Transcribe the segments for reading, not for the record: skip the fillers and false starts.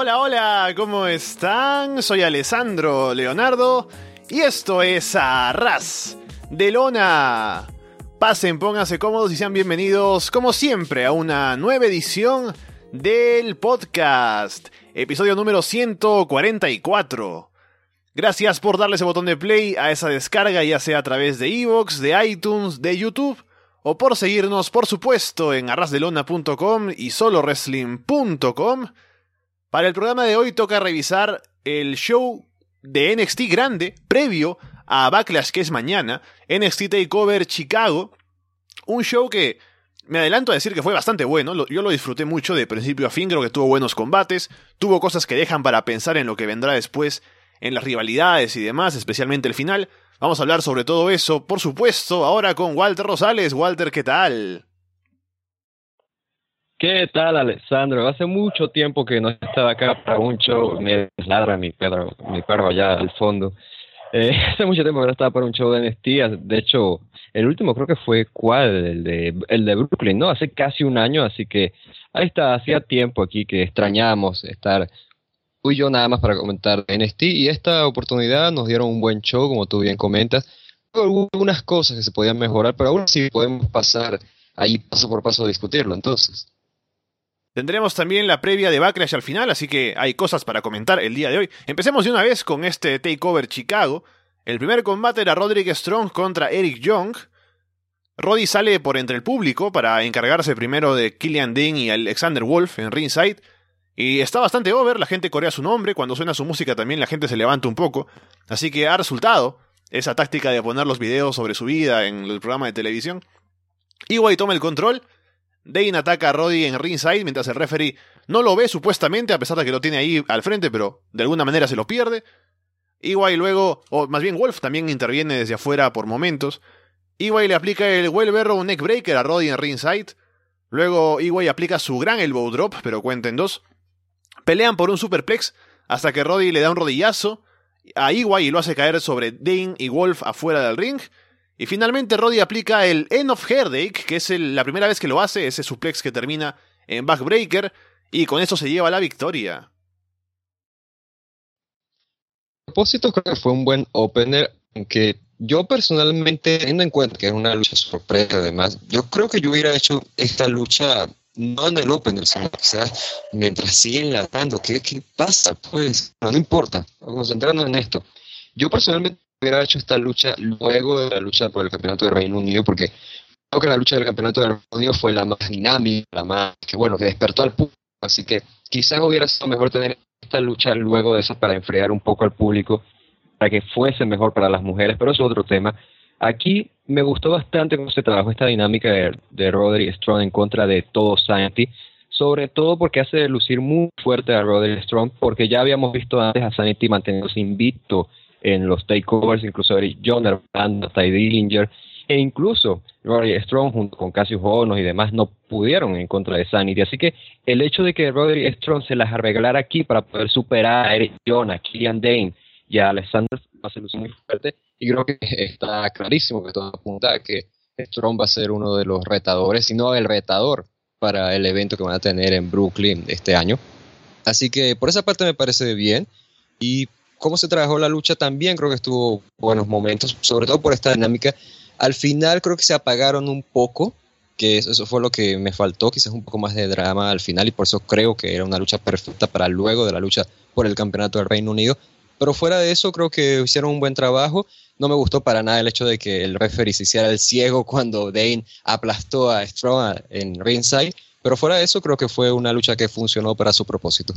Hola, hola, ¿cómo están? Soy Alessandro Leonardo y esto es Arras de Lona. Pasen, pónganse cómodos y sean bienvenidos, como siempre, a una nueva edición del podcast, episodio número 144. Gracias por darle ese botón de play a esa descarga, ya sea a través de iVoox, de iTunes, de YouTube, o por seguirnos, por supuesto, en arrasdelona.com y solowrestling.com. Para el programa de hoy toca revisar el show de NXT grande, previo a Backlash, que es mañana, NXT TakeOver Chicago, un show que me adelanto a decir que fue bastante bueno. Yo lo disfruté mucho de principio a fin, creo que tuvo buenos combates, tuvo cosas que dejan para pensar en lo que vendrá después, en las rivalidades y demás, especialmente el final. Vamos a hablar sobre todo eso, por supuesto, ahora con Walter Rosales. Walter, ¿qué tal? ¿Qué tal, Alessandro? Hace mucho tiempo que no estaba acá para un show. Me ladra mi perro allá al fondo. Hace mucho tiempo que no estaba para un show de NXT. De hecho, el último creo que fue el de Brooklyn, ¿no? Hace casi un año, así que ahí está, hacía tiempo aquí que extrañábamos estar tú y yo nada más para comentar NXT, y esta oportunidad nos dieron un buen show, como tú bien comentas. Hubo algunas cosas que se podían mejorar, pero aún así podemos pasar ahí paso por paso a discutirlo, entonces. Tendremos también la previa de Backlash al final, así que hay cosas para comentar el día de hoy. Empecemos de una vez con este TakeOver Chicago. El primer combate era Roderick Strong contra Eric Young. Roddy sale por entre el público para encargarse primero de Killian Dane y Alexander Wolf en ringside. Y está bastante over, la gente corea su nombre, cuando suena su música también la gente se levanta un poco. Así que ha resultado esa táctica de poner los videos sobre su vida en el programa de televisión. EY toma el control. Dane ataca a Roddy en ringside mientras el referee no lo ve supuestamente, a pesar de que lo tiene ahí al frente, pero de alguna manera se lo pierde. EY luego, o más bien Wolf también interviene desde afuera por momentos. EY le aplica el Wheelbarrow Neckbreaker a Roddy en ringside. Luego EY aplica su gran elbow drop, pero cuenta en dos. Pelean por un superplex hasta que Roddy le da un rodillazo a EY y lo hace caer sobre Dane y Wolf afuera del ring. Y finalmente Roddy aplica el End of Heartache, que es la primera vez que lo hace, ese suplex que termina en backbreaker, y con eso se lleva la victoria. A propósito, creo que fue un buen opener, aunque yo personalmente, teniendo en cuenta que es una lucha sorpresa además, yo creo que yo hubiera hecho esta lucha no en el opener, sino quizás mientras siguen latando. ¿Qué pasa? Pues no importa, concentrarnos en esto. Yo personalmente hubiera hecho esta lucha luego de la lucha por el campeonato del Reino Unido, porque creo que la lucha del campeonato del Reino Unido fue la más dinámica, la más que despertó al público, así que quizás hubiera sido mejor tener esta lucha luego de esa para enfriar un poco al público, para que fuese mejor para las mujeres, pero eso es otro tema. Aquí me gustó bastante cómo se trabajó esta dinámica de Roderick Strong en contra de todo Sanity, sobre todo porque hace lucir muy fuerte a Roderick Strong, porque ya habíamos visto antes a Sanity manteniéndose invicto en los takeovers, incluso Eric Young, Ty Dillinger, e incluso Roderick Strong junto con Cassius Ohno y demás no pudieron en contra de Sanity. Así que el hecho de que Roderick Strong se las arreglara aquí para poder superar a Eric Young, a Killian Dane y a Alexander va a ser muy fuerte, y creo que está clarísimo que todo apunta a que Strong va a ser uno de los retadores, si no el retador para el evento que van a tener en Brooklyn este año. Así que por esa parte me parece bien, y cómo se trabajó la lucha también creo que estuvo buenos momentos, sobre todo por esta dinámica. Al final creo que se apagaron un poco, que eso fue lo que me faltó, quizás un poco más de drama al final, y por eso creo que era una lucha perfecta para luego de la lucha por el campeonato del Reino Unido. Pero fuera de eso creo que hicieron un buen trabajo. No me gustó para nada el hecho de que el referee se hiciera el ciego cuando Dane aplastó a Strong en ringside, pero fuera de eso creo que fue una lucha que funcionó para su propósito.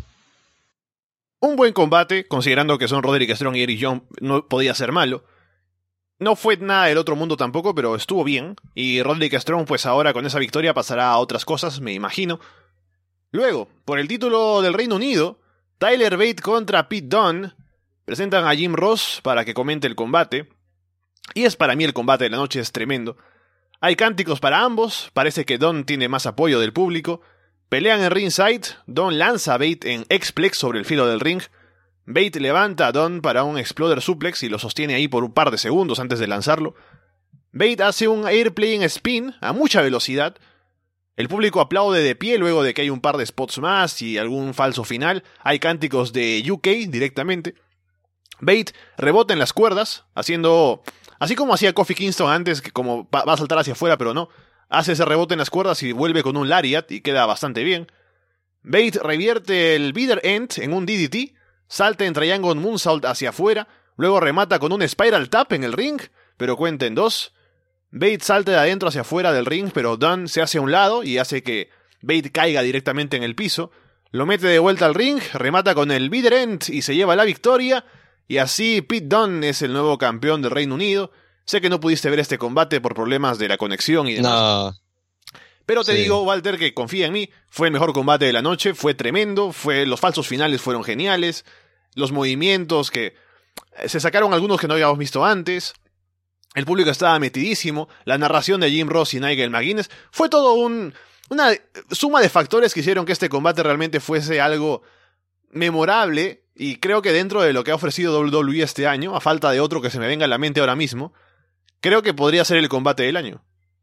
Un buen combate, considerando que son Roderick Strong y Eric Young, no podía ser malo. No fue nada del otro mundo tampoco, pero estuvo bien. Y Roderick Strong pues ahora con esa victoria pasará a otras cosas, me imagino. Luego, por el título del Reino Unido, Tyler Bate contra Pete Dunne. Presentan a Jim Ross para que comente el combate. Y es para mí el combate de la noche, es tremendo. Hay cánticos para ambos, parece que Dunne tiene más apoyo del público. Pelean en ringside, Dunne lanza a Bate en X-Plex sobre el filo del ring. Bate levanta a Dunne para un Exploder Suplex y lo sostiene ahí por un par de segundos antes de lanzarlo. Bate hace un Airplane Spin a mucha velocidad. El público aplaude de pie luego de que hay un par de spots más y algún falso final. Hay cánticos de UK directamente. Bate rebota en las cuerdas, haciendo... Así como hacía Kofi Kingston antes, que como va a saltar hacia afuera, pero no. Hace ese rebote en las cuerdas y vuelve con un lariat y queda bastante bien. Bate revierte el Bitter End en un DDT, salta en Triangle Moonsault hacia afuera, luego remata con un Spiral Tap en el ring, pero cuenta en 2. Bate salta de adentro hacia afuera del ring, pero Dunne se hace a un lado y hace que Bate caiga directamente en el piso. Lo mete de vuelta al ring, remata con el Bitter End y se lleva la victoria. Y así Pete Dunne es el nuevo campeón del Reino Unido. Sé que no pudiste ver este combate por problemas de la conexión y demás. No. Pero te digo, Walter, que confía en mí. Fue el mejor combate de la noche, fue tremendo, los falsos finales fueron geniales. Los movimientos que... Se sacaron algunos que no habíamos visto antes. El público estaba metidísimo. La narración de Jim Ross y Nigel McGuinness. Fue todo una suma de factores que hicieron que este combate realmente fuese algo memorable. Y creo que dentro de lo que ha ofrecido WWE este año, a falta de otro que se me venga a la mente ahora mismo, creo que podría ser el combate del año.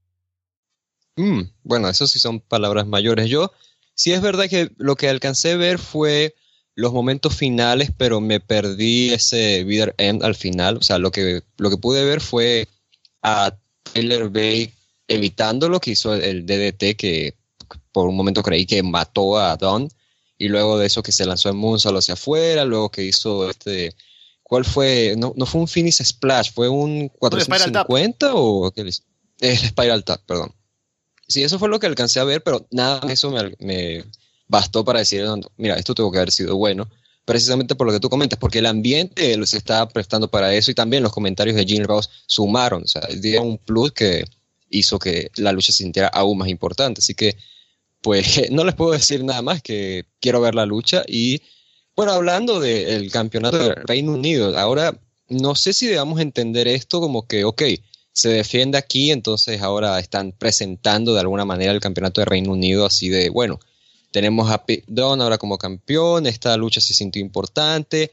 Bueno, eso sí son palabras mayores. Yo, sí es verdad que lo que alcancé a ver fue los momentos finales, pero me perdí ese Bitter End al final. O sea, lo que pude ver fue a Tyler Bate evitando lo que hizo el DDT, que por un momento creí que mató a Dunne, y luego de eso que se lanzó en Moonsault hacia afuera, luego que hizo ¿cuál fue? No fue un Finish Splash, fue un 450 o qué les... El Spiral Tap, perdón. Sí, eso fue lo que alcancé a ver, pero nada de eso me bastó para decir, mira, esto tuvo que haber sido bueno, precisamente por lo que tú comentas, porque el ambiente se estaba prestando para eso y también los comentarios de Jim Ross sumaron, o sea, dieron un plus que hizo que la lucha se sintiera aún más importante. Así que, pues, no les puedo decir nada más que quiero ver la lucha. Y, bueno, hablando del campeonato del Reino Unido, ahora no sé si debamos entender esto como que, ok, se defiende aquí, entonces ahora están presentando de alguna manera el campeonato de Reino Unido así de, bueno, tenemos a Pete Dunne ahora como campeón, esta lucha se sintió importante,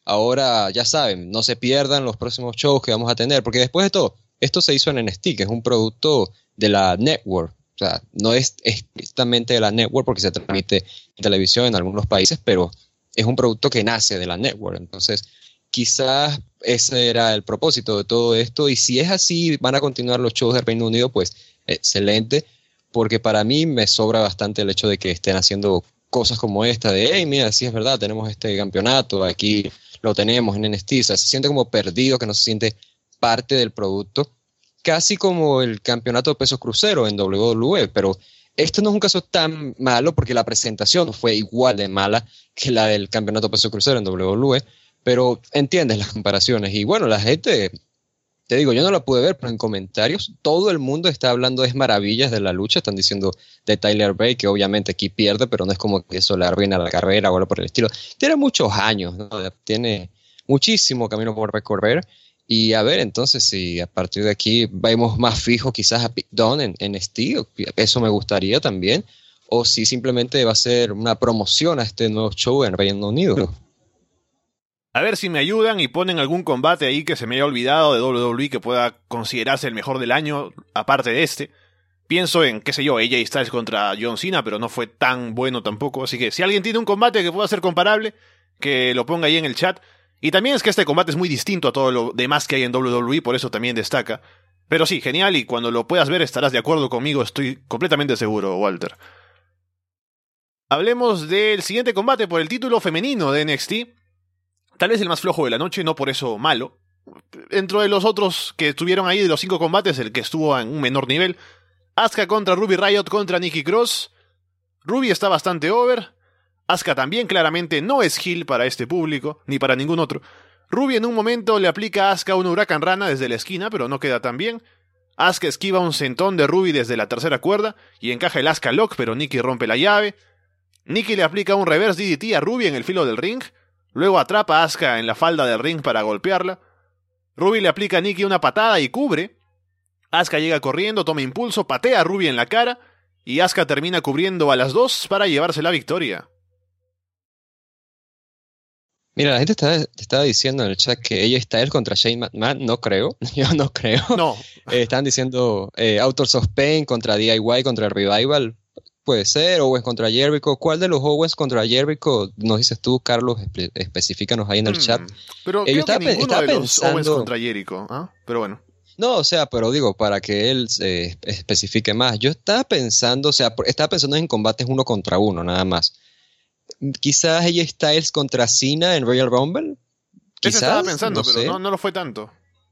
ahora ya saben, no se pierdan los próximos shows que vamos a tener, porque después de todo, esto se hizo en NXT, que es un producto de la network, o sea, no es estrictamente de la network porque se transmite en televisión en algunos países, pero es un producto que nace de la network, entonces quizás ese era el propósito de todo esto, y si es así, van a continuar los shows del Reino Unido, pues excelente, porque para mí me sobra bastante el hecho de que estén haciendo cosas como esta, de, hey, mira, sí es verdad, tenemos este campeonato, aquí lo tenemos en NXT, o sea, se siente como perdido, que no se siente parte del producto, casi como el campeonato de peso crucero en WWE, pero este no es un caso tan malo porque la presentación fue igual de mala que la del campeonato de peso crucero en WWE, pero entiendes las comparaciones. Y bueno, la gente, te digo, yo no la pude ver, pero en comentarios todo el mundo está hablando de maravillas de la lucha. Están diciendo de Tyler Bate, que obviamente aquí pierde, pero no es como que eso le arruina la carrera o algo por el estilo. Tiene muchos años, ¿no? Tiene muchísimo camino por recorrer. Y a ver, entonces, si a partir de aquí vemos más fijo quizás a Pete Dunne en Steel, eso me gustaría también. O si simplemente va a ser una promoción a este nuevo show en Reino Unido. A ver si me ayudan y ponen algún combate ahí que se me haya olvidado de WWE que pueda considerarse el mejor del año, aparte de este. Pienso en, qué sé yo, AJ Styles contra John Cena, pero no fue tan bueno tampoco. Así que si alguien tiene un combate que pueda ser comparable, que lo ponga ahí en el chat. Y también es que este combate es muy distinto a todo lo demás que hay en WWE, por eso también destaca. Pero sí, genial, y cuando lo puedas ver estarás de acuerdo conmigo, estoy completamente seguro, Walter. Hablemos del siguiente combate por el título femenino de NXT. Tal vez el más flojo de la noche, no por eso malo. Dentro de los otros que estuvieron ahí, de los 5 combates, el que estuvo en un menor nivel. Asuka contra Ruby Riott contra Nikki Cross. Ruby está bastante over. Asuka también claramente no es heel para este público, ni para ningún otro. Ruby en un momento le aplica a Asuka una Huracán Rana desde la esquina, pero no queda tan bien. Asuka esquiva un sentón de Ruby desde la tercera cuerda y encaja el Asuka Lock, pero Nikki rompe la llave. Nikki le aplica un reverse DDT a Ruby en el filo del ring. Luego atrapa a Asuka en la falda del ring para golpearla. Ruby le aplica a Nikki una patada y cubre. Asuka llega corriendo, toma impulso, patea a Ruby en la cara y Asuka termina cubriendo a las dos para llevarse la victoria. Mira, la gente estaba diciendo en el chat que ella está él contra Shane McMahon. No creo, yo no creo. No. Están diciendo Authors of Pain contra DIY contra el Revival. puede ser, Owens contra Jericho. ¿Cuál de los Owens contra Jericho nos dices tú, Carlos? Específicanos ahí en el chat. Pero creo que ninguno de los Owens contra Jericho, ¿ah? Pero bueno. No, o sea, pero digo, para que él se especifique más. Yo estaba pensando, en combates 1 contra 1, nada más. Quizás AJ Styles contra Cena en Royal Rumble. Eso estaba pensando, no pero no lo fue tanto.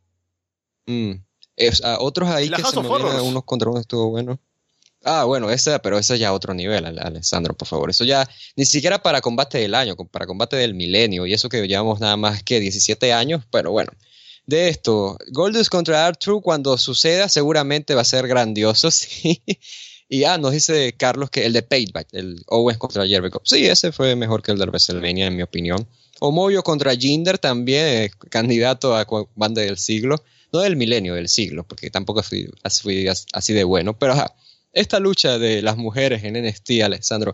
Otros ahí que se movían unos contra unos estuvo bueno. Bueno, pero ese ya otro nivel, Alessandro, por favor. Eso ya ni siquiera para combate del año, para combate del milenio, y eso que llevamos nada más que 17 años, pero bueno. De esto, Goldust contra R-Truth, cuando suceda seguramente va a ser grandioso, sí. Y nos dice Carlos que el de Payback, el Owens contra Jericho. Sí, ese fue mejor que el de WrestleMania, en mi opinión. Omoyo contra Jinder también, candidato a combate del siglo. No del milenio, del siglo, porque tampoco fui así de bueno. Pero esta lucha de las mujeres en NXT, Alessandro,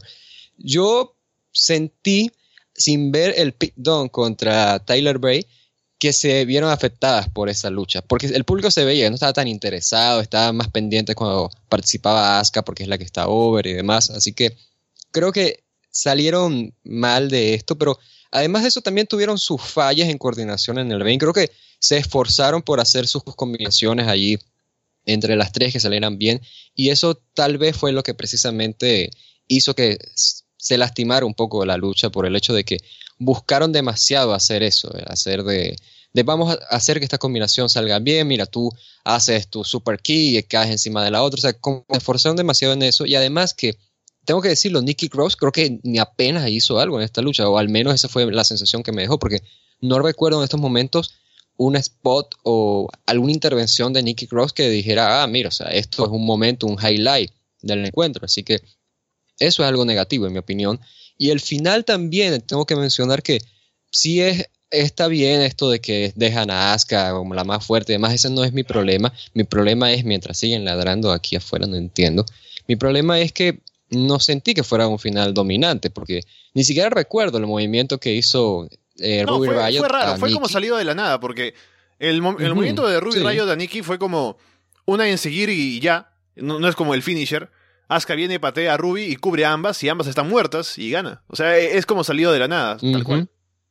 yo sentí, sin ver el Pete Dunne contra Tyler Bray, que se vieron afectadas por esa lucha, porque el público se veía, no estaba tan interesado, estaba más pendiente cuando participaba Asuka, porque es la que está over y demás, así que creo que salieron mal de esto, pero además de eso también tuvieron sus fallas en coordinación en el ring. Creo que se esforzaron por hacer sus combinaciones allí entre las tres que salieran bien, y eso tal vez fue lo que precisamente hizo que se lastimara un poco la lucha, por el hecho de que buscaron demasiado hacer eso, hacer de vamos a hacer que esta combinación salga bien, mira, tú haces tu super key y caes encima de la otra, o sea, se esforzaron demasiado en eso, y además que, tengo que decirlo, Nikki Cross creo que ni apenas hizo algo en esta lucha, o al menos esa fue la sensación que me dejó, porque no recuerdo en estos momentos un spot o alguna intervención de Nikki Cross que dijera, mira, o sea, esto es un momento, un highlight del encuentro, así que eso es algo negativo en mi opinión. Y el final también, tengo que mencionar que sí está bien esto de que dejan a Asuka como la más fuerte, además ese no es mi problema. Mi problema es, mientras siguen ladrando aquí afuera, no entiendo, mi problema es que no sentí que fuera un final dominante, porque ni siquiera recuerdo el movimiento que hizo Ruby Riott. Fue raro, fue como salido de la nada, porque el movimiento de Ruby Riott a Nikki fue como una en seguir y ya, no es como el finisher. Asuka viene, patea a Ruby y cubre a ambas, y ambas están muertas y gana. O sea, es como salido de la nada, tal cual.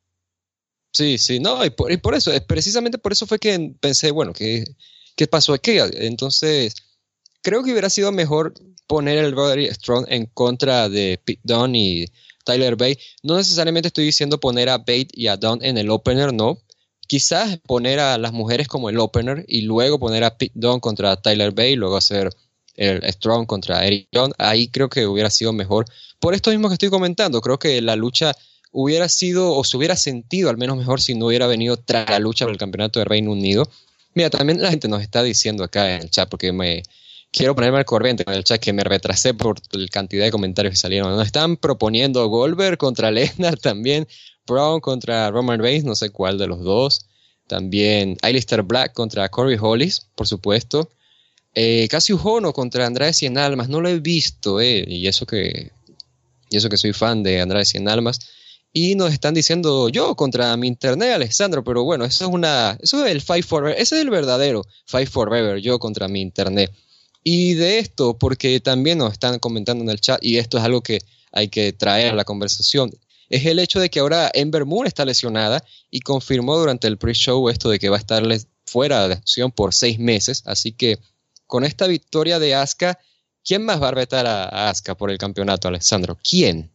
Sí, no, y por eso, precisamente por eso fue que pensé, bueno, ¿qué pasó aquí? Entonces, creo que hubiera sido mejor poner el Roderick Strong en contra de Pete Dunne y Tyler Bate. No necesariamente estoy diciendo poner a Bate y a Dunne en el opener, no. Quizás poner a las mujeres como el opener y luego poner a Pete Dunne contra Tyler Bate, luego hacer el Strong contra Eric Young. Ahí creo que hubiera sido mejor. Por esto mismo que estoy comentando, creo que la lucha hubiera sido, o se hubiera sentido al menos mejor si no hubiera venido tras la lucha por el campeonato de Reino Unido. Mira, también la gente nos está diciendo acá en el chat, porque quiero ponerme al corriente en el chat, que me retrasé por la cantidad de comentarios que salieron. Nos están proponiendo Goldberg contra Lesnar también, Brown contra Roman Reigns, no sé cuál de los dos. También Aleister Black contra Corey Hollis, por supuesto. Cassius Ohno contra Andrade Cien Almas, no lo he visto, y eso que soy fan de Andrade Cien Almas. Y nos están diciendo yo contra mi internet, Alessandro, pero bueno, eso es el Fight Forever, ese es el verdadero Fight Forever, yo contra mi internet. Y de esto, porque también nos están comentando en el chat, y esto es algo que hay que traer a la conversación, es el hecho de que ahora Ember Moon está lesionada y confirmó durante el pre-show esto de que va a estar fuera de acción por 6 meses, así que con esta victoria de Asuka, ¿quién más va a retar a Asuka por el campeonato, Alessandro? ¿Quién?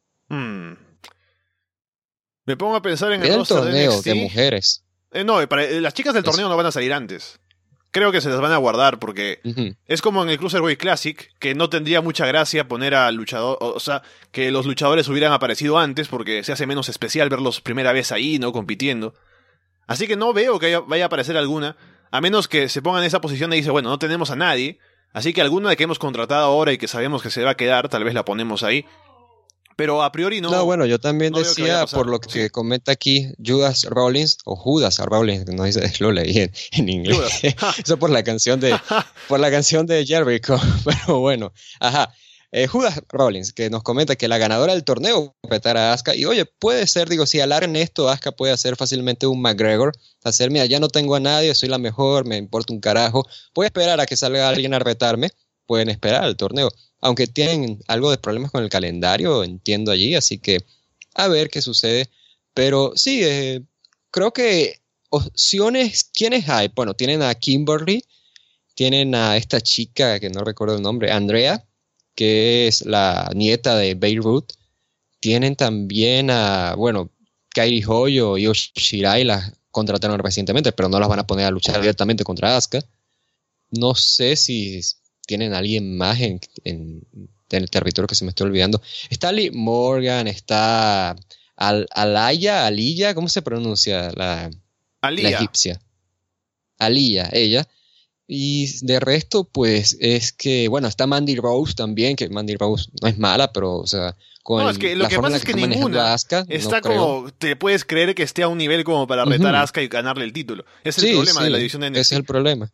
Me pongo a pensar en el torneo de mujeres. No, las chicas del torneo no van a salir antes. Creo que se las van a guardar porque es como en el Cruiserweight Classic, que no tendría mucha gracia poner al luchador, o sea, que los luchadores hubieran aparecido antes porque se hace menos especial verlos primera vez ahí, ¿no? Compitiendo. Así que no veo que vaya a aparecer alguna, a menos que se pongan en esa posición y dice, bueno, no tenemos a nadie, así que alguna de que hemos contratado ahora y que sabemos que se va a quedar, tal vez la ponemos ahí. Pero a priori no. No, bueno, yo también decía, por lo que comenta aquí Judas Rollins, no dice, lo leí en inglés. Eso por la canción de Jericho. Pero bueno, Judas Rollins, que nos comenta que la ganadora del torneo va a retar a Asuka. Y oye, puede ser, si alargan esto, Asuka puede hacer fácilmente un McGregor. Mira, ya no tengo a nadie, soy la mejor, me importa un carajo. Voy a esperar a que salga alguien a retarme. pueden esperar al torneo. Aunque tienen algo de problemas con el calendario, entiendo allí, así que a ver qué sucede. Pero sí, creo que opciones, ¿quiénes hay? Bueno, tienen a Kimberly, tienen a esta chica que no recuerdo el nombre, Andrea, que es la nieta de Beirut. Tienen también a, bueno, Kairi Hoyo y Io Shirai, las contrataron recientemente, pero no las van a poner a luchar directamente contra Asuka. No sé si tienen a alguien más en el territorio que se me está olvidando. Está Liv Morgan, está Aliyah, ¿cómo se pronuncia? La egipcia. Aliyah, ella. Y de resto, pues, es que, bueno, está Mandy Rose también, que Mandy Rose no es mala, pero, o sea, no, es que lo que pasa es que ninguna Asuka, está como, te puedes creer que esté a un nivel como para retar a Asuka y ganarle el título. Ese es el problema de la división de NXT. Ese es el problema.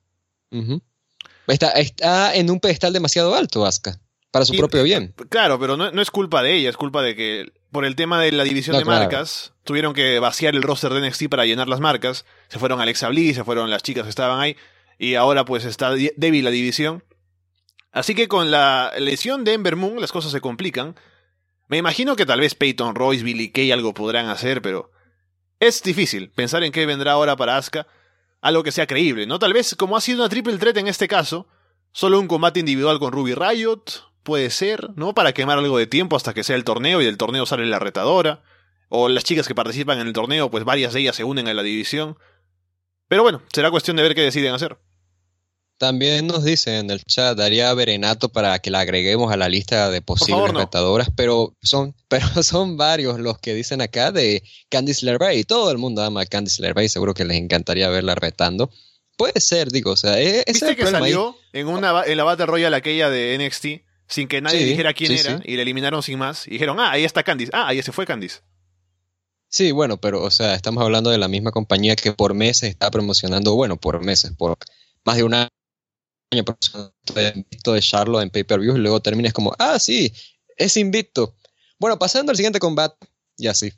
Está en un pedestal demasiado alto Asuka, para su propio bien. Claro, pero no es culpa de ella, es culpa de que por el tema de la división de marcas, tuvieron que vaciar el roster de NXT para llenar las marcas. Se fueron Alexa Bliss, se fueron las chicas que estaban ahí, y ahora pues está débil la división. Así que con la lesión de Ember Moon las cosas se complican. Me imagino que tal vez Peyton Royce, Billie Kay algo podrán hacer, pero es difícil pensar en qué vendrá ahora para Asuka, algo que sea creíble, ¿no? Tal vez, como ha sido una triple threat en este caso, solo un combate individual con Ruby Riott, puede ser, ¿no? Para quemar algo de tiempo hasta que sea el torneo y del torneo sale la retadora. O las chicas que participan en el torneo, pues varias de ellas se unen a la división. Pero bueno, será cuestión de ver qué deciden hacer. También nos dicen en el chat, Daría Berenato para que la agreguemos a la lista de posibles retadoras, pero son varios los que dicen acá de Candice LeRae. Todo el mundo ama a Candice LeRae, seguro que les encantaría verla retando. Puede ser, digo, o sea, ¿viste que salió en la Battle Royale aquella de NXT sin que nadie dijera quién era y la eliminaron sin más? Y dijeron, ahí está Candice, ahí se fue Candice. Sí, bueno, pero, o sea, estamos hablando de la misma compañía que por meses está promocionando, por meses, por más de un año invicto de Charlotte en pay-per-view y luego terminas como, sí, es invicto. Bueno, pasando al siguiente combate, ya sí.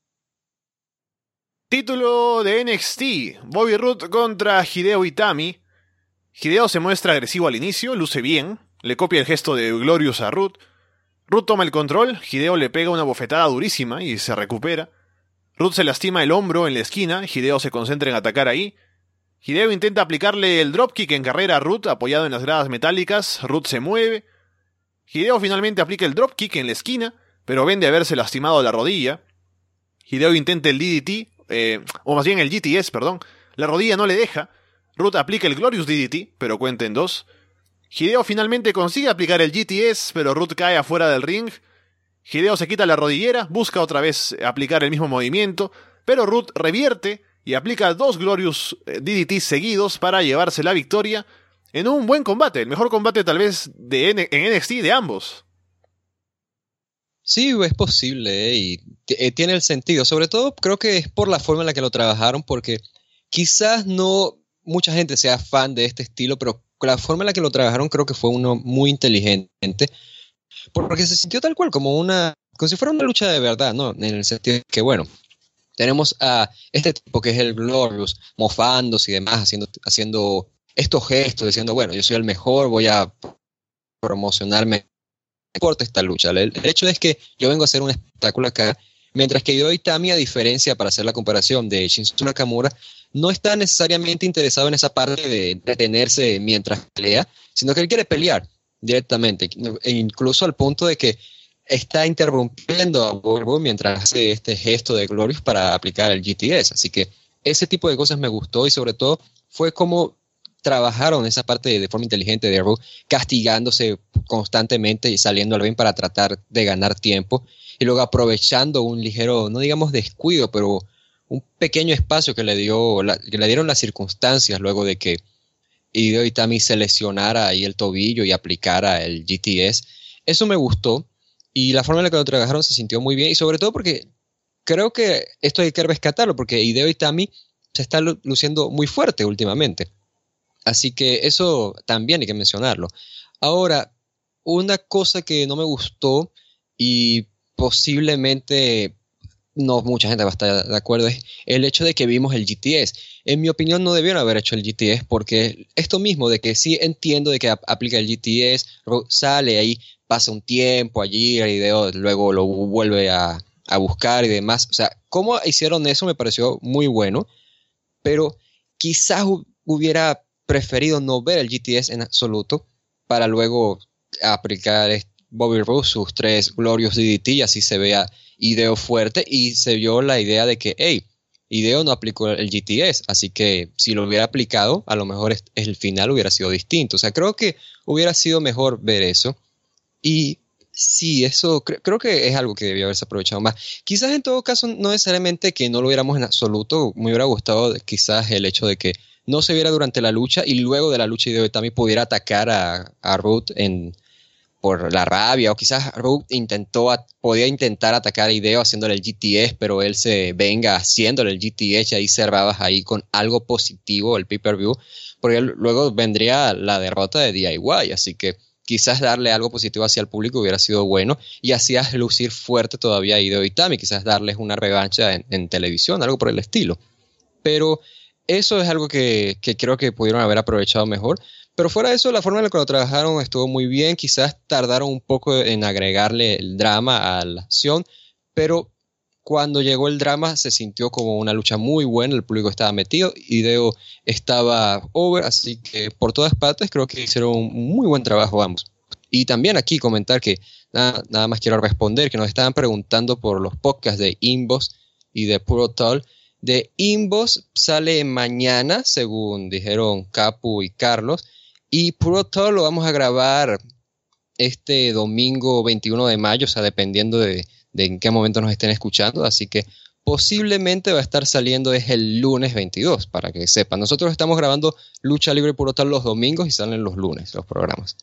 Título de NXT, Bobby Roode contra Hideo Itami. Hideo se muestra agresivo al inicio, luce bien, le copia el gesto de Glorious a Roode. Roode toma el control, Hideo le pega una bofetada durísima y se recupera. Roode se lastima el hombro en la esquina, Hideo se concentra en atacar ahí. Hideo intenta aplicarle el dropkick en carrera a Roode apoyado en las gradas metálicas, Roode se mueve. Hideo finalmente aplica el dropkick en la esquina, pero vende haberse lastimado la rodilla. Hideo intenta el DDT, o más bien el GTS, perdón. La rodilla no le deja. Roode aplica el Glorious DDT, pero cuenta en 2. Hideo finalmente consigue aplicar el GTS, pero Roode cae afuera del ring. Hideo se quita la rodillera, busca otra vez aplicar el mismo movimiento, pero Roode revierte y aplica 2 Glorious DDT seguidos para llevarse la victoria en un buen combate, el mejor combate tal vez en NXT de ambos. Sí, es posible, y tiene el sentido. Sobre todo creo que es por la forma en la que lo trabajaron, porque quizás no mucha gente sea fan de este estilo, pero la forma en la que lo trabajaron creo que fue uno muy inteligente, porque se sintió tal cual, como si fuera una lucha de verdad, ¿no? En el sentido de que, bueno, tenemos a este tipo que es el Glorious, mofándose y demás, haciendo estos gestos, diciendo, bueno, yo soy el mejor, voy a promocionarme. No importa esta lucha. El hecho es que yo vengo a hacer un espectáculo acá, mientras que Hideo Itami, a diferencia, para hacer la comparación de Shinsuke Nakamura, no está necesariamente interesado en esa parte de detenerse mientras pelea, sino que él quiere pelear directamente, e incluso al punto de que está interrumpiendo a Bobby mientras hace este gesto de Glorious para aplicar el GTS. Así que ese tipo de cosas me gustó, y sobre todo fue como trabajaron esa parte de forma inteligente de Roode, castigándose constantemente y saliendo al ring para tratar de ganar tiempo, y luego aprovechando un ligero, no digamos descuido, pero un pequeño espacio que le dieron las circunstancias luego de que Hideo Itami se lesionara ahí el tobillo y aplicara el GTS. Eso me gustó. Y la forma en la que lo trabajaron se sintió muy bien, y sobre todo porque creo que esto hay que rescatarlo, porque Hideo Itami se está luciendo muy fuerte últimamente. Así que eso también hay que mencionarlo. Ahora, una cosa que no me gustó y posiblemente no mucha gente va a estar de acuerdo, es el hecho de que vimos el GTS. En mi opinión no debieron haber hecho el GTS porque esto mismo de que sí entiendo de que aplica el GTS, sale ahí, pasa un tiempo allí, el video luego lo vuelve a buscar y demás. O sea, cómo hicieron eso me pareció muy bueno, pero quizás hubiera preferido no ver el GTS en absoluto para luego aplicar Bobby Roode sus 3 Glorious DDT y así se vea Hideo fuerte y se vio la idea de que, hey, Hideo no aplicó el GTS, así que si lo hubiera aplicado, a lo mejor el final hubiera sido distinto. O sea, creo que hubiera sido mejor ver eso. Y sí, eso creo que es algo que debió haberse aprovechado más. Quizás en todo caso, no necesariamente que no lo viéramos en absoluto. Me hubiera gustado quizás el hecho de que no se viera durante la lucha y luego de la lucha Hideo Itami pudiera atacar a Roode por la rabia, o quizás Roode podía intentar atacar a Hideo haciéndole el GTS, pero él se venga haciéndole el GTS y ahí cerrabas ahí con algo positivo el pay-per-view, porque luego vendría la derrota de DIY, así que quizás darle algo positivo hacia el público hubiera sido bueno, y hacías lucir fuerte todavía a Hideo Itami, quizás darles una revancha en televisión, algo por el estilo. Pero eso es algo que creo que pudieron haber aprovechado mejor. Pero fuera de eso, la forma en la que lo trabajaron estuvo muy bien. Quizás tardaron un poco en agregarle el drama a la acción, pero cuando llegó el drama se sintió como una lucha muy buena, el público estaba metido, Hideo estaba over, así que por todas partes creo que hicieron un muy buen trabajo ambos. Y también aquí comentar que nada más quiero responder, que nos estaban preguntando por los podcasts de Inbox y de Puro Talk. De Inbox sale mañana, según dijeron Capu y Carlos, y Puro Talk lo vamos a grabar este domingo 21 de mayo, o sea, dependiendo de en qué momento nos estén escuchando, así que posiblemente va a estar saliendo desde el lunes 22, para que sepan. Nosotros estamos grabando Lucha Libre Puro Talk los domingos y salen los lunes los programas.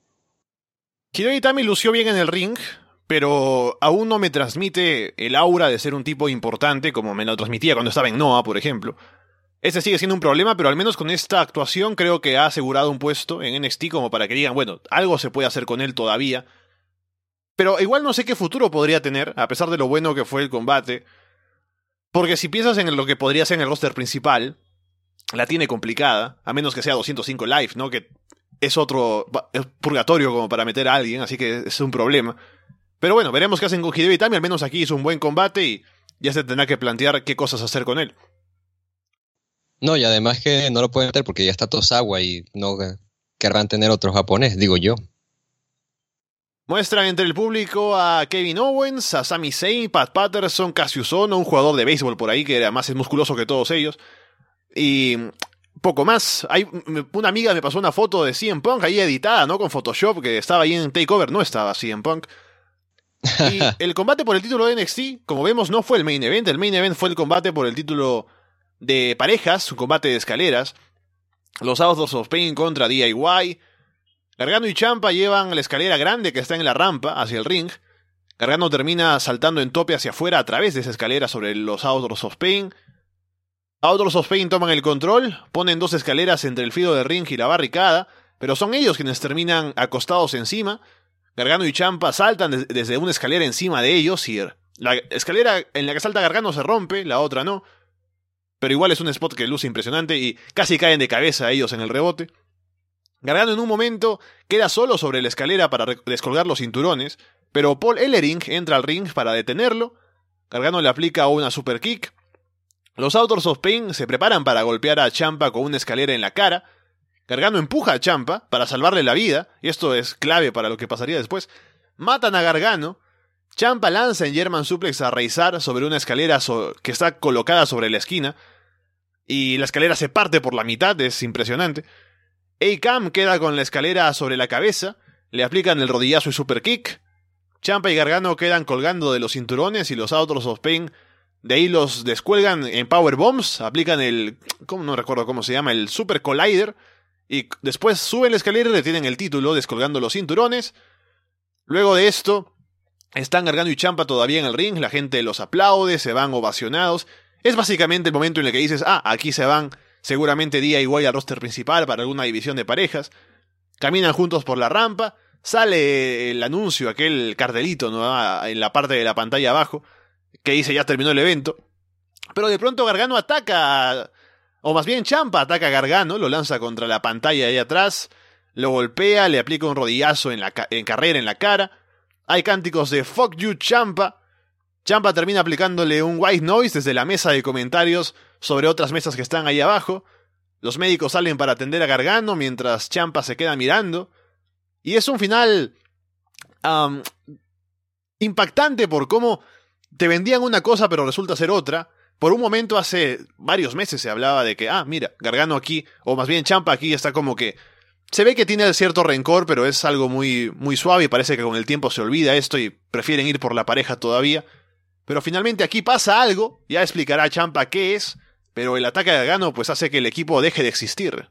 Hideo Itami lució bien en el ring, pero aún no me transmite el aura de ser un tipo importante como me lo transmitía cuando estaba en Noah, por ejemplo. Ese sigue siendo un problema, pero al menos con esta actuación creo que ha asegurado un puesto en NXT como para que digan, bueno, algo se puede hacer con él todavía. Pero igual no sé qué futuro podría tener, a pesar de lo bueno que fue el combate. Porque si piensas en lo que podría ser en el roster principal, la tiene complicada, a menos que sea 205 Live, ¿no? Que es purgatorio como para meter a alguien, así que es un problema. Pero bueno, veremos qué hacen con Hideo Itami, al menos aquí hizo un buen combate y ya se tendrá que plantear qué cosas hacer con él. No, y además que no lo pueden meter porque ya está Tosawa y no querrán tener otro japonés, digo yo. Muestran entre el público a Kevin Owens, a Sami Zayn, Pat Patterson, Cassius Ohno, un jugador de béisbol por ahí que era más musculoso que todos ellos. Y poco más. Una amiga me pasó una foto de CM Punk ahí editada, ¿no? Con Photoshop, que estaba ahí en TakeOver, no estaba CM Punk. Y el combate por el título de NXT, como vemos, no fue el main event. El main event fue el combate por el título de parejas, un combate de escaleras. Los Authors of Pain contra DIY. Gargano y Ciampa llevan la escalera grande que está en la rampa hacia el ring. Gargano termina saltando en tope hacia afuera a través de esa escalera sobre los Authors of Pain. Authors of Pain toman el control, ponen 2 escaleras entre el filo del ring y la barricada, pero son ellos quienes terminan acostados encima. Gargano y Ciampa saltan desde una escalera encima de ellos y la escalera en la que salta Gargano se rompe, la otra no. Pero igual es un spot que luce impresionante y casi caen de cabeza ellos en el rebote. Gargano en un momento queda solo sobre la escalera para descolgar los cinturones, pero Paul Ellering entra al ring para detenerlo. Gargano le aplica una super kick. Los Authors of Pain se preparan para golpear a Ciampa con una escalera en la cara. Gargano empuja a Ciampa para salvarle la vida, y esto es clave para lo que pasaría después. Matan a Gargano. Ciampa lanza en German Suplex a Razor sobre una escalera que está colocada sobre la esquina, y la escalera se parte por la mitad, es impresionante. Akam queda con la escalera sobre la cabeza, le aplican el rodillazo y super kick. Ciampa y Gargano quedan colgando de los cinturones y los Authors of Pain de ahí los descuelgan en powerbombs, aplican no recuerdo cómo se llama, el Super Collider, y después suben la escalera y retienen el título descolgando los cinturones. Luego de esto, están Gargano y Ciampa todavía en el ring, la gente los aplaude, se van ovacionados. Es básicamente el momento en el que dices, aquí se van seguramente DIY al roster principal para alguna división de parejas. Caminan juntos por la rampa, sale el anuncio, aquel cartelito, ¿no? En la parte de la pantalla abajo, que dice ya terminó el evento. Pero de pronto Gargano ataca, o más bien Ciampa ataca a Gargano, lo lanza contra la pantalla ahí atrás, lo golpea, le aplica un rodillazo en carrera en la cara. Hay cánticos de "Fuck you, Ciampa". Ciampa termina aplicándole un white noise desde la mesa de comentarios sobre otras mesas que están ahí abajo. Los médicos salen para atender a Gargano mientras Ciampa se queda mirando. Y es un final impactante por cómo te vendían una cosa pero resulta ser otra. Por un momento hace varios meses se hablaba de que, mira, Gargano aquí, o más bien Ciampa aquí está como que... Se ve que tiene cierto rencor, pero es algo muy, muy suave y parece que con el tiempo se olvida esto y prefieren ir por la pareja todavía. Pero finalmente aquí pasa algo, ya explicará Ciampa qué es, pero el ataque a Gargano pues hace que el equipo deje de existir.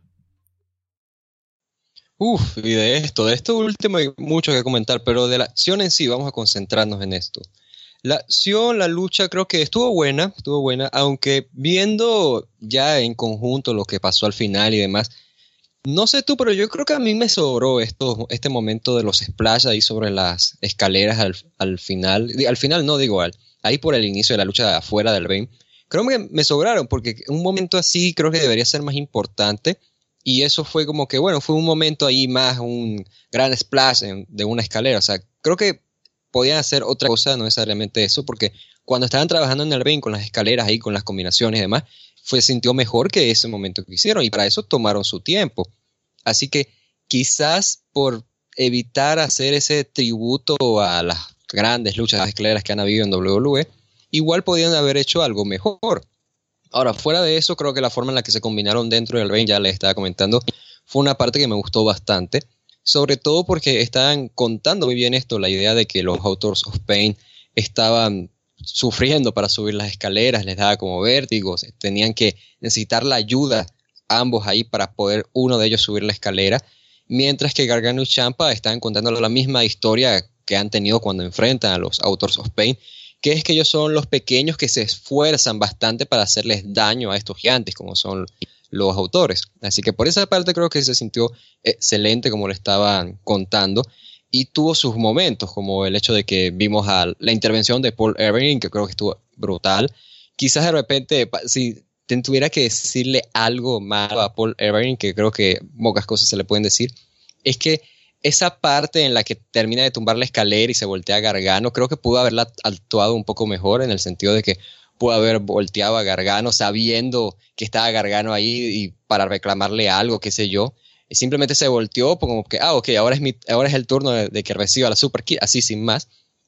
Y de esto último hay mucho que comentar, pero de la acción en sí vamos a concentrarnos en esto. La acción, la lucha creo que estuvo buena, aunque viendo ya en conjunto lo que pasó al final y demás, no sé tú, pero yo creo que a mí me sobró este momento de los splash ahí sobre las escaleras al final. Al final no, digo, ahí por el inicio de la lucha afuera del ring. Creo que me sobraron porque un momento así creo que debería ser más importante. Y eso fue como que, bueno, fue un momento ahí más, un gran splash de una escalera. O sea, creo que podían hacer otra cosa, no necesariamente eso, porque cuando estaban trabajando en el ring con las escaleras ahí, con las combinaciones y demás, sintió mejor que ese momento que hicieron y para eso tomaron su tiempo. Así que quizás por evitar hacer ese tributo a las grandes luchas de las escaleras que han habido en WWE, igual podían haber hecho algo mejor. Ahora, fuera de eso, creo que la forma en la que se combinaron dentro del ring, ya les estaba comentando, fue una parte que me gustó bastante, sobre todo porque estaban contando muy bien esto, la idea de que los Authors of Pain estaban sufriendo para subir las escaleras, les daba como vértigo, tenían que necesitar la ayuda ambos ahí para poder uno de ellos subir la escalera, mientras que Gargano y Ciampa estaban contando la misma historia que han tenido cuando enfrentan a los Authors of Pain, que es que ellos son los pequeños que se esfuerzan bastante para hacerles daño a estos gigantes, como son los autores. Así que por esa parte creo que se sintió excelente como lo estaban contando, y tuvo sus momentos, como el hecho de que vimos la intervención de Paul Ellering, que creo que estuvo brutal. Quizás de repente, si tuviera que decirle algo malo a Paul Ellering, que creo que pocas cosas se le pueden decir, es que esa parte en la que termina de tumbar la escalera y se voltea a Gargano, creo que pudo haberla actuado un poco mejor, en el sentido de que pudo haber volteado a Gargano sabiendo que estaba Gargano ahí y para reclamarle algo, qué sé yo. Y simplemente se volteó como que, ok, ahora es el turno de que reciba la super kick, así sin más.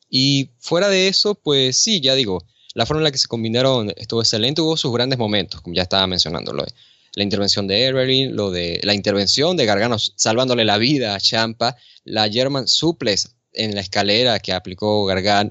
Y fuera de eso, pues sí, ya digo, la forma en la que se combinaron estuvo excelente, hubo sus grandes momentos, como ya estaba mencionando, la intervención de Ellering, la intervención de Gargano salvándole la vida a Ciampa, la German Suplex en la escalera que aplicó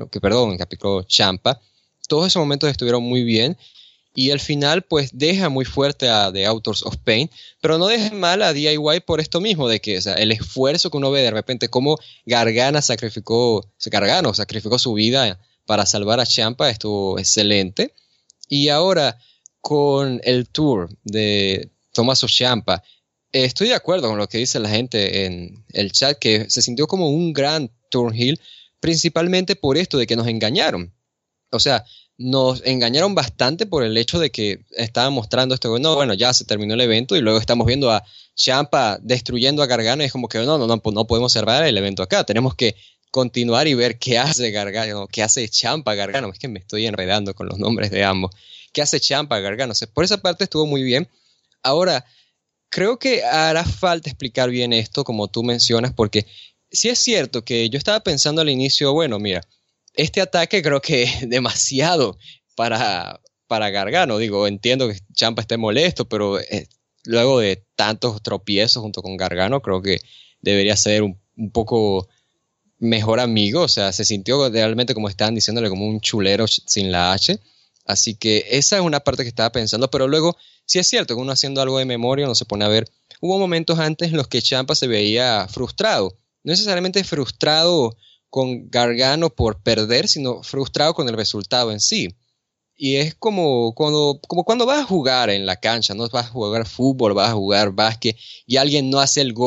Ciampa. Todos esos momentos estuvieron muy bien y el final pues deja muy fuerte a The Authors of Pain, pero no deja mal a DIY por esto mismo, de que, o sea, el esfuerzo que uno ve de repente, cómo Gargano sacrificó su vida para salvar a Ciampa, estuvo excelente. Y ahora, con el tour de Tommaso Ciampa, estoy de acuerdo con lo que dice la gente en el chat, que se sintió como un gran turn heel, principalmente por esto de que nos engañaron. O sea, nos engañaron bastante por el hecho de que estaban mostrando esto, bueno, ya se terminó el evento y luego estamos viendo a Ciampa destruyendo a Gargano y es como que no podemos cerrar el evento acá, tenemos que continuar y ver qué hace Gargano, qué hace Ciampa Gargano, es que me estoy enredando con los nombres de ambos, qué hace Ciampa Gargano, o sea, por esa parte estuvo muy bien. Ahora, creo que hará falta explicar bien esto, como tú mencionas, porque sí es cierto que yo estaba pensando al inicio, bueno, mira, este ataque creo que es demasiado para Gargano. Digo, entiendo que Ciampa esté molesto, pero luego de tantos tropiezos junto con Gargano, creo que debería ser un poco mejor amigo. O sea, se sintió realmente, como estaban diciéndole, como un chulero sin la H. Así que esa es una parte que estaba pensando, pero luego sí es cierto que uno haciendo algo de memoria uno se pone a ver. Hubo momentos antes en los que Ciampa se veía frustrado, no necesariamente frustrado con Gargano por perder, sino frustrado con el resultado en sí. Y es como cuando vas a jugar en la cancha, no vas a jugar fútbol, vas a jugar básquet y alguien no hace el gol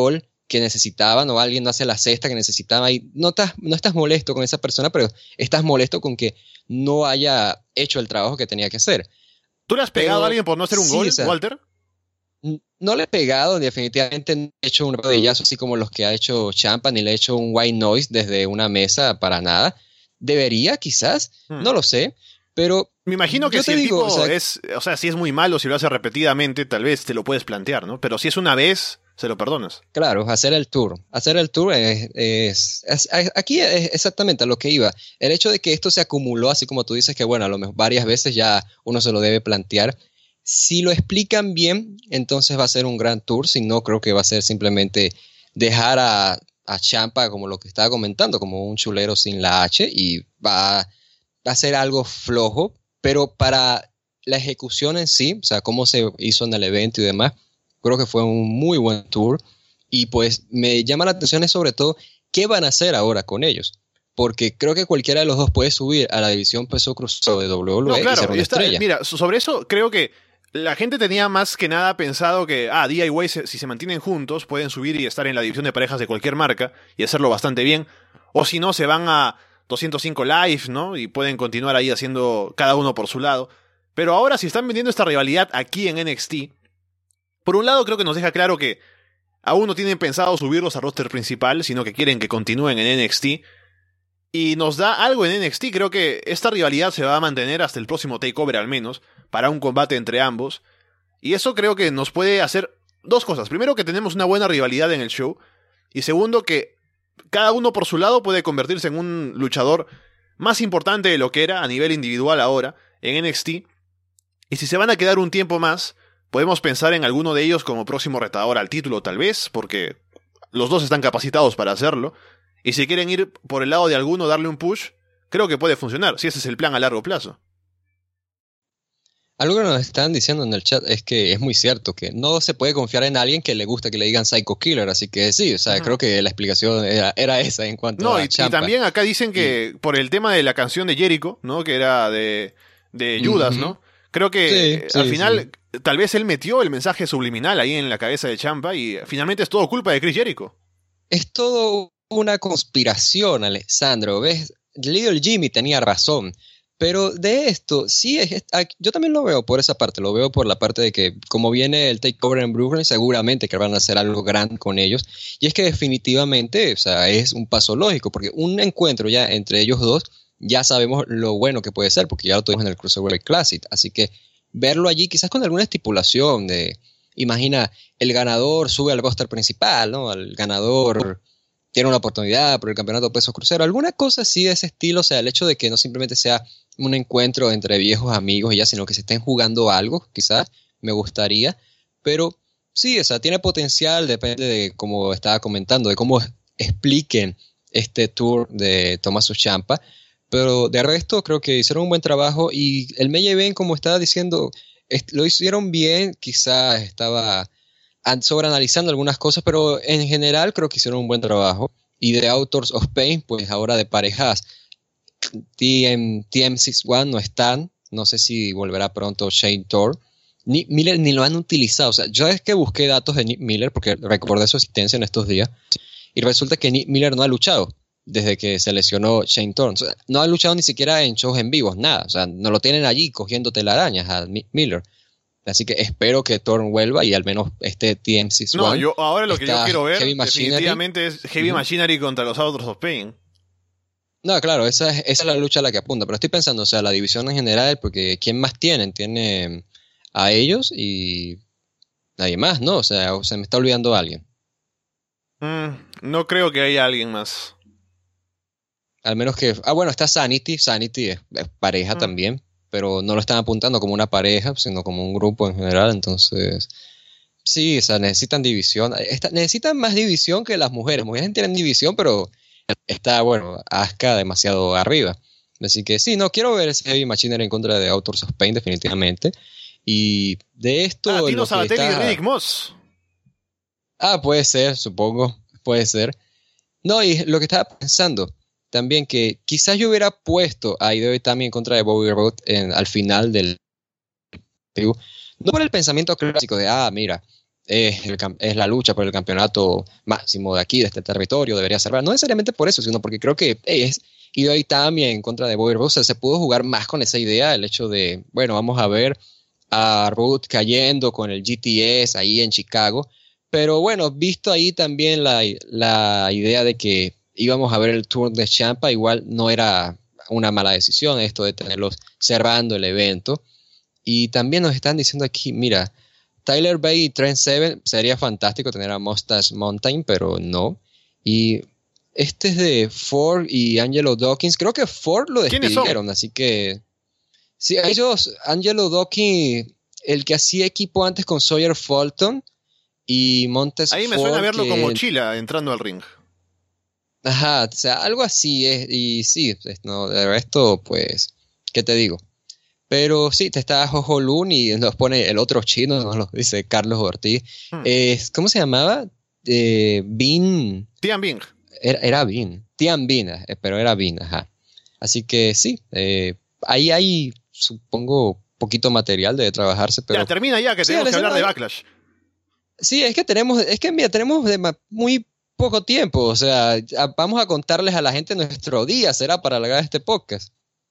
que necesitaban, o alguien no hace la cesta que necesitaba, y no estás molesto con esa persona, pero estás molesto con que no haya hecho el trabajo que tenía que hacer. ¿Tú le has pegado a alguien por no hacer un gol, o sea, Walter? no le he pegado, definitivamente no he hecho un rodillazo así como los que ha hecho Ciampa, ni le he hecho un white noise desde una mesa para nada. Debería, quizás, no lo sé, pero me imagino que yo si te el digo, tipo si es muy malo, si lo hace repetidamente, tal vez te lo puedes plantear, ¿no? Pero si es una vez, se lo perdonas. claro, hacer el tour aquí es exactamente a lo que iba. El hecho de que esto se acumuló, así como tú dices que bueno, a lo mejor varias veces ya uno se lo debe plantear. Si lo explican bien, entonces va a ser un gran tour. Si no, creo que va a ser simplemente dejar a Ciampa como lo que estaba comentando, como un chulero sin la H, y va a ser algo flojo, pero para la ejecución en sí, o sea, cómo se hizo en el evento y demás, creo que fue un muy buen tour. Y pues me llama la atención es sobre todo qué van a hacer ahora con ellos. Porque creo que cualquiera de los dos puede subir a la división peso cruzado de WWE No, y ser claro, una estrella. mira, sobre eso creo que la gente tenía más que nada pensado que, DIY, si se mantienen juntos, pueden subir y estar en la división de parejas de cualquier marca y hacerlo bastante bien. O si no, se van a 205 Live, ¿no? Y pueden continuar ahí haciendo cada uno por su lado. Pero ahora, si están vendiendo esta rivalidad aquí en NXT, por un lado creo que nos deja claro que aún no tienen pensado subirlos al roster principal, sino que quieren que continúen en NXT. Y nos da algo en NXT, creo que esta rivalidad se va a mantener hasta el próximo TakeOver al menos, para un combate entre ambos. Y eso creo que nos puede hacer dos cosas. Primero, que tenemos una buena rivalidad en el show. Y segundo, que cada uno por su lado puede convertirse en un luchador más importante de lo que era a nivel individual ahora en NXT. Y si se van a quedar un tiempo más, podemos pensar en alguno de ellos como próximo retador al título tal vez, porque los dos están capacitados para hacerlo. Y si quieren ir por el lado de alguno, darle un push, creo que puede funcionar, si ese es el plan a largo plazo. Algo que nos están diciendo en el chat es que es muy cierto que no se puede confiar en alguien que le gusta que le digan Psycho Killer, así que sí, o sea, creo que la explicación era esa en cuanto a y Ciampa. también acá dicen que por el tema de la canción de Jericho, ¿no? Que era de Judas, ¿no? Creo que al final tal vez él metió el mensaje subliminal ahí en la cabeza de Ciampa y finalmente es todo culpa de Chris Jericho. Es todo una conspiración, Alessandro, ¿ves? Little Jimmy tenía razón. Pero de esto, sí, yo también lo veo por esa parte, lo veo por la parte de que como viene el takeover en Brooklyn, seguramente que van a hacer algo grande con ellos. Y es que definitivamente, o sea, es un paso lógico, porque un encuentro ya entre ellos dos, ya sabemos lo bueno que puede ser, porque ya lo tuvimos en el Cruiserweight Classic. Así que verlo allí, quizás con alguna estipulación de, imagina, el ganador sube al roster principal, ¿no? El ganador tiene una oportunidad por el campeonato peso crucero, alguna cosa así de ese estilo, o sea, el hecho de que no simplemente sea un encuentro entre viejos amigos y ya, sino que se estén jugando algo, quizás me gustaría, pero sí, o sea, tiene potencial, depende de, como estaba comentando, de cómo expliquen este tour de Tommaso Ciampa, pero de resto creo que hicieron un buen trabajo y el Main Event, como estaba diciendo, lo hicieron bien, quizás estaba sobreanalizando algunas cosas, pero en general creo que hicieron un buen trabajo. Y de Authors of Pain, pues ahora de parejas, TM61 no están, no sé si volverá pronto Shane Thor. Nick Miller ni lo han utilizado, o sea, yo es que busqué datos de Nick Miller porque recordé su existencia en estos días y resulta que Nick Miller no ha luchado desde que se lesionó Shane Thorne, o sea, no ha luchado ni siquiera en shows en vivos, nada, o sea, no lo tienen allí cogiendo telarañas a Nick Miller. Así que espero que Thorne vuelva y al menos este TM61. No, ahora lo que yo quiero ver definitivamente es Heavy Machinery contra los Authors of Pain. No, claro, esa es la lucha a la que apunta, pero estoy pensando, o sea, la división en general, porque ¿quién más tienen? Tiene a ellos y nadie más, ¿no? O sea, se me está olvidando alguien. No creo que haya alguien más. Al menos que... bueno, está Sanity es pareja también, pero no lo están apuntando como una pareja, sino como un grupo en general, entonces... Sí, o sea, necesitan división. Necesitan más división que las mujeres. Las mujeres tienen división, pero está, bueno, Asuka demasiado arriba. Así que sí, no, quiero ver ese Heavy Machinery en contra de Authors of Pain, definitivamente. Y de esto... Tino Sabatelli y Riddick Moss. Puede ser, supongo, puede ser. No, y lo que estaba pensando... También que quizás yo hubiera puesto a Hideo Itami en contra de Bobby Roode al final del... No por el pensamiento clásico de, mira, es la lucha por el campeonato máximo de aquí, de este territorio, debería ser, no necesariamente por eso, sino porque creo que es Hideo Itami en contra de Bobby Roode. O sea, se pudo jugar más con esa idea, el hecho de, bueno, vamos a ver a Roode cayendo con el GTS ahí en Chicago, pero bueno, visto ahí también la idea de que íbamos a ver el Tour de Champa, igual no era una mala decisión esto de tenerlos cerrando el evento. Y también nos están diciendo aquí, mira, Tyler Bate y Trent Seven, sería fantástico tener a Mustache Mountain, pero no. Y este es de Ford y Angelo Dawkins. Creo que Ford lo despidieron, así que... Sí, ellos, Angelo Dawkins, el que hacía equipo antes con Sawyer Fulton y Montes Ahí me Ford, suena verlo como Chila entrando al ring. Ajá, o sea, algo así es. Y sí, no, de resto, pues, ¿qué te digo? Pero sí, te está Jojo Lun y nos pone el otro chino, nos lo dice Carlos Ortiz. ¿Cómo se llamaba? Bin. Tian Bing. Era Bin. Tian Bin, pero era Bin, ajá. Así que sí, ahí hay, supongo, poquito material de trabajarse, pero... Ya, termina ya, que tenemos que hablar de Backlash. Sí, mira, tenemos muy poco tiempo, o sea, vamos a contarles a la gente nuestro día, será para alargar este podcast.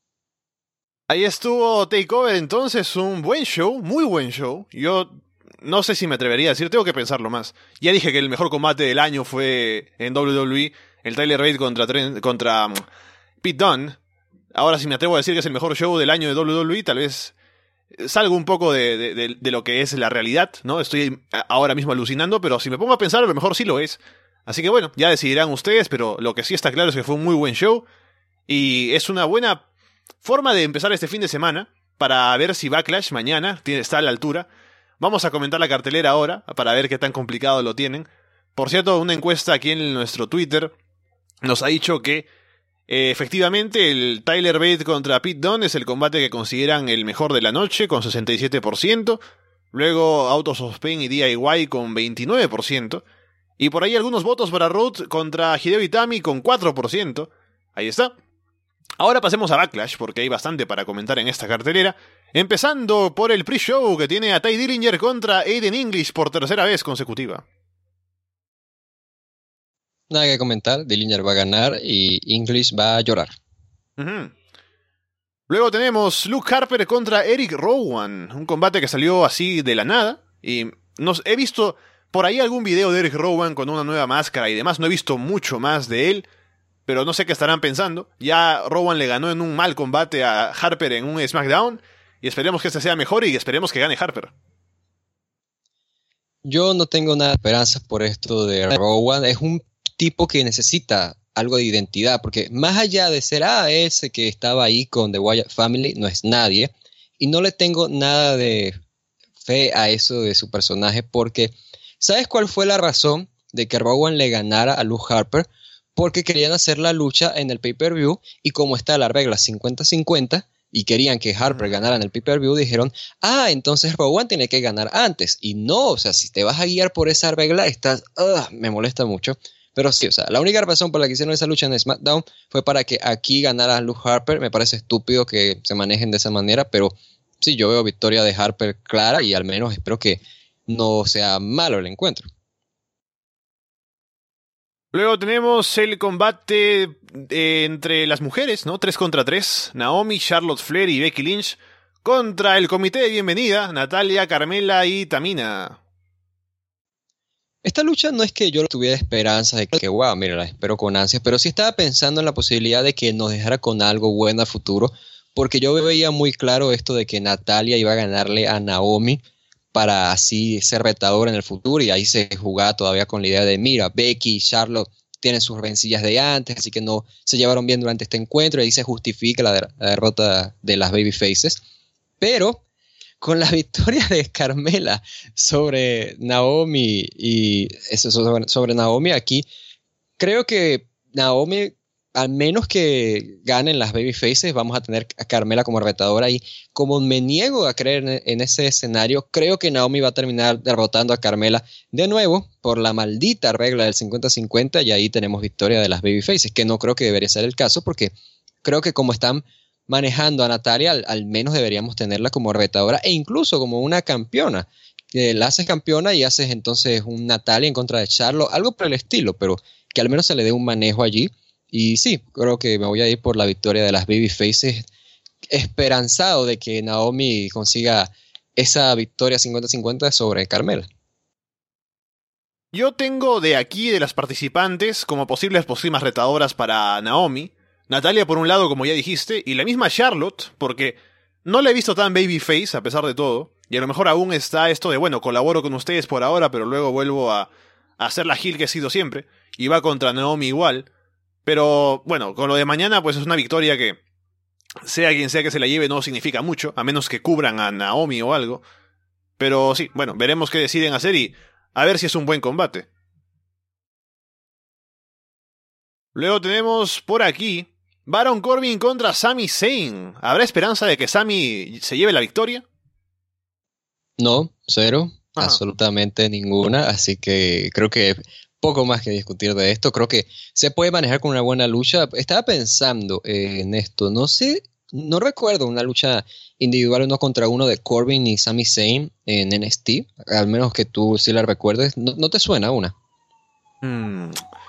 Ahí estuvo TakeOver entonces, un buen show, muy buen show. Yo no sé si me atrevería a decir, tengo que pensarlo más. Ya dije que el mejor combate del año fue en WWE, el Tyler Bate contra Pete Dunne. Ahora si me atrevo a decir que es el mejor show del año de WWE, tal vez salgo un poco de lo que es la realidad, ¿no? Estoy ahora mismo alucinando, pero si me pongo a pensar, a lo mejor sí lo es. Así que bueno, ya decidirán ustedes, pero lo que sí está claro es que fue un muy buen show y es una buena forma de empezar este fin de semana para ver si Backlash mañana está a la altura. Vamos a comentar la cartelera ahora para ver qué tan complicado lo tienen. Por cierto, una encuesta aquí en nuestro Twitter nos ha dicho que efectivamente el Tyler Bate contra Pete Dunne es el combate que consideran el mejor de la noche con 67%. Luego Autos of Pain y DIY con 29%. Y por ahí algunos votos para Roode contra Hideo Itami con 4%. Ahí está. Ahora pasemos a Backlash, porque hay bastante para comentar en esta cartelera. Empezando por el pre-show que tiene a Ty Dillinger contra Aiden English por tercera vez consecutiva. Nada que comentar, Dillinger va a ganar y English va a llorar. Luego tenemos Luke Harper contra Eric Rowan, un combate que salió así de la nada. Y he visto por ahí algún video de Eric Rowan con una nueva máscara y demás, no he visto mucho más de él. Pero no sé qué estarán pensando. Ya Rowan le ganó en un mal combate a Harper en un SmackDown. Y esperemos que este sea mejor y esperemos que gane Harper. Yo no tengo nada de esperanza por esto de Rowan. Es un tipo que necesita algo de identidad. Porque más allá de ser ese que estaba ahí con The Wyatt Family, no es nadie. Y no le tengo nada de fe a eso de su personaje. Porque, ¿sabes cuál fue la razón de que Rowan le ganara a Luke Harper? Porque querían hacer la lucha en el pay-per-view y como está la regla 50-50 y querían que Harper ganara en el pay-per-view, dijeron, entonces Rowan tiene que ganar antes. Y no, o sea, si te vas a guiar por esa regla, me molesta mucho. Pero sí, o sea, la única razón por la que hicieron esa lucha en SmackDown fue para que aquí ganara Luke Harper. Me parece estúpido que se manejen de esa manera, pero sí, yo veo victoria de Harper clara y al menos espero que no sea malo el encuentro. Luego tenemos el combate entre las mujeres, ¿no? 3 contra 3. Naomi, Charlotte Flair y Becky Lynch contra el comité de bienvenida, Natalya, Carmella y Tamina. Esta lucha no es que yo tuviera esperanzas de que, wow, mira, la espero con ansias, pero sí estaba pensando en la posibilidad de que nos dejara con algo bueno a futuro, porque yo veía muy claro esto de que Natalya iba a ganarle a Naomi para así ser retador en el futuro, y ahí se jugaba todavía con la idea de, mira, Becky y Charlotte tienen sus rencillas de antes, así que no se llevaron bien durante este encuentro, y ahí se justifica la derrota de las babyfaces. Pero con la victoria de Carmella sobre Naomi y eso sobre Naomi aquí, creo que Naomi, al menos que ganen las babyfaces, vamos a tener a Carmella como retadora, y como me niego a creer en ese escenario, creo que Naomi va a terminar derrotando a Carmella de nuevo por la maldita regla del 50-50, y ahí tenemos victoria de las babyfaces, que no creo que debería ser el caso, porque creo que como están manejando a Natalya, al menos deberíamos tenerla como retadora e incluso como una campeona. que la haces campeona y haces entonces un Natalia en contra de Charlotte, algo por el estilo, pero que al menos se le dé un manejo allí. Y sí, creo que me voy a ir por la victoria de las Babyfaces, esperanzado de que Naomi consiga esa victoria 50-50 sobre Carmela. Yo tengo de aquí, de las participantes, como posibles próximas retadoras para Naomi, Natalia por un lado, como ya dijiste, y la misma Charlotte, porque no la he visto tan babyface a pesar de todo, y a lo mejor aún está esto de, bueno, colaboro con ustedes por ahora, pero luego vuelvo a hacer la heel que he sido siempre, y va contra Naomi igual, pero bueno, con lo de mañana pues es una victoria que, sea quien sea que se la lleve, no significa mucho, a menos que cubran a Naomi o algo, pero sí, bueno, veremos qué deciden hacer y a ver si es un buen combate. Luego tenemos por aquí Baron Corbin contra Sami Zayn. ¿Habrá esperanza de que Sami se lleve la victoria? No, cero, Ajá. absolutamente ninguna, así que creo que poco más que discutir de esto, creo que se puede manejar con una buena lucha. Estaba pensando en esto, no sé, no recuerdo una lucha individual uno contra uno de Corbin y Sami Zayn en NXT, al menos que tú sí la recuerdes, ¿no te suena una? Hmm.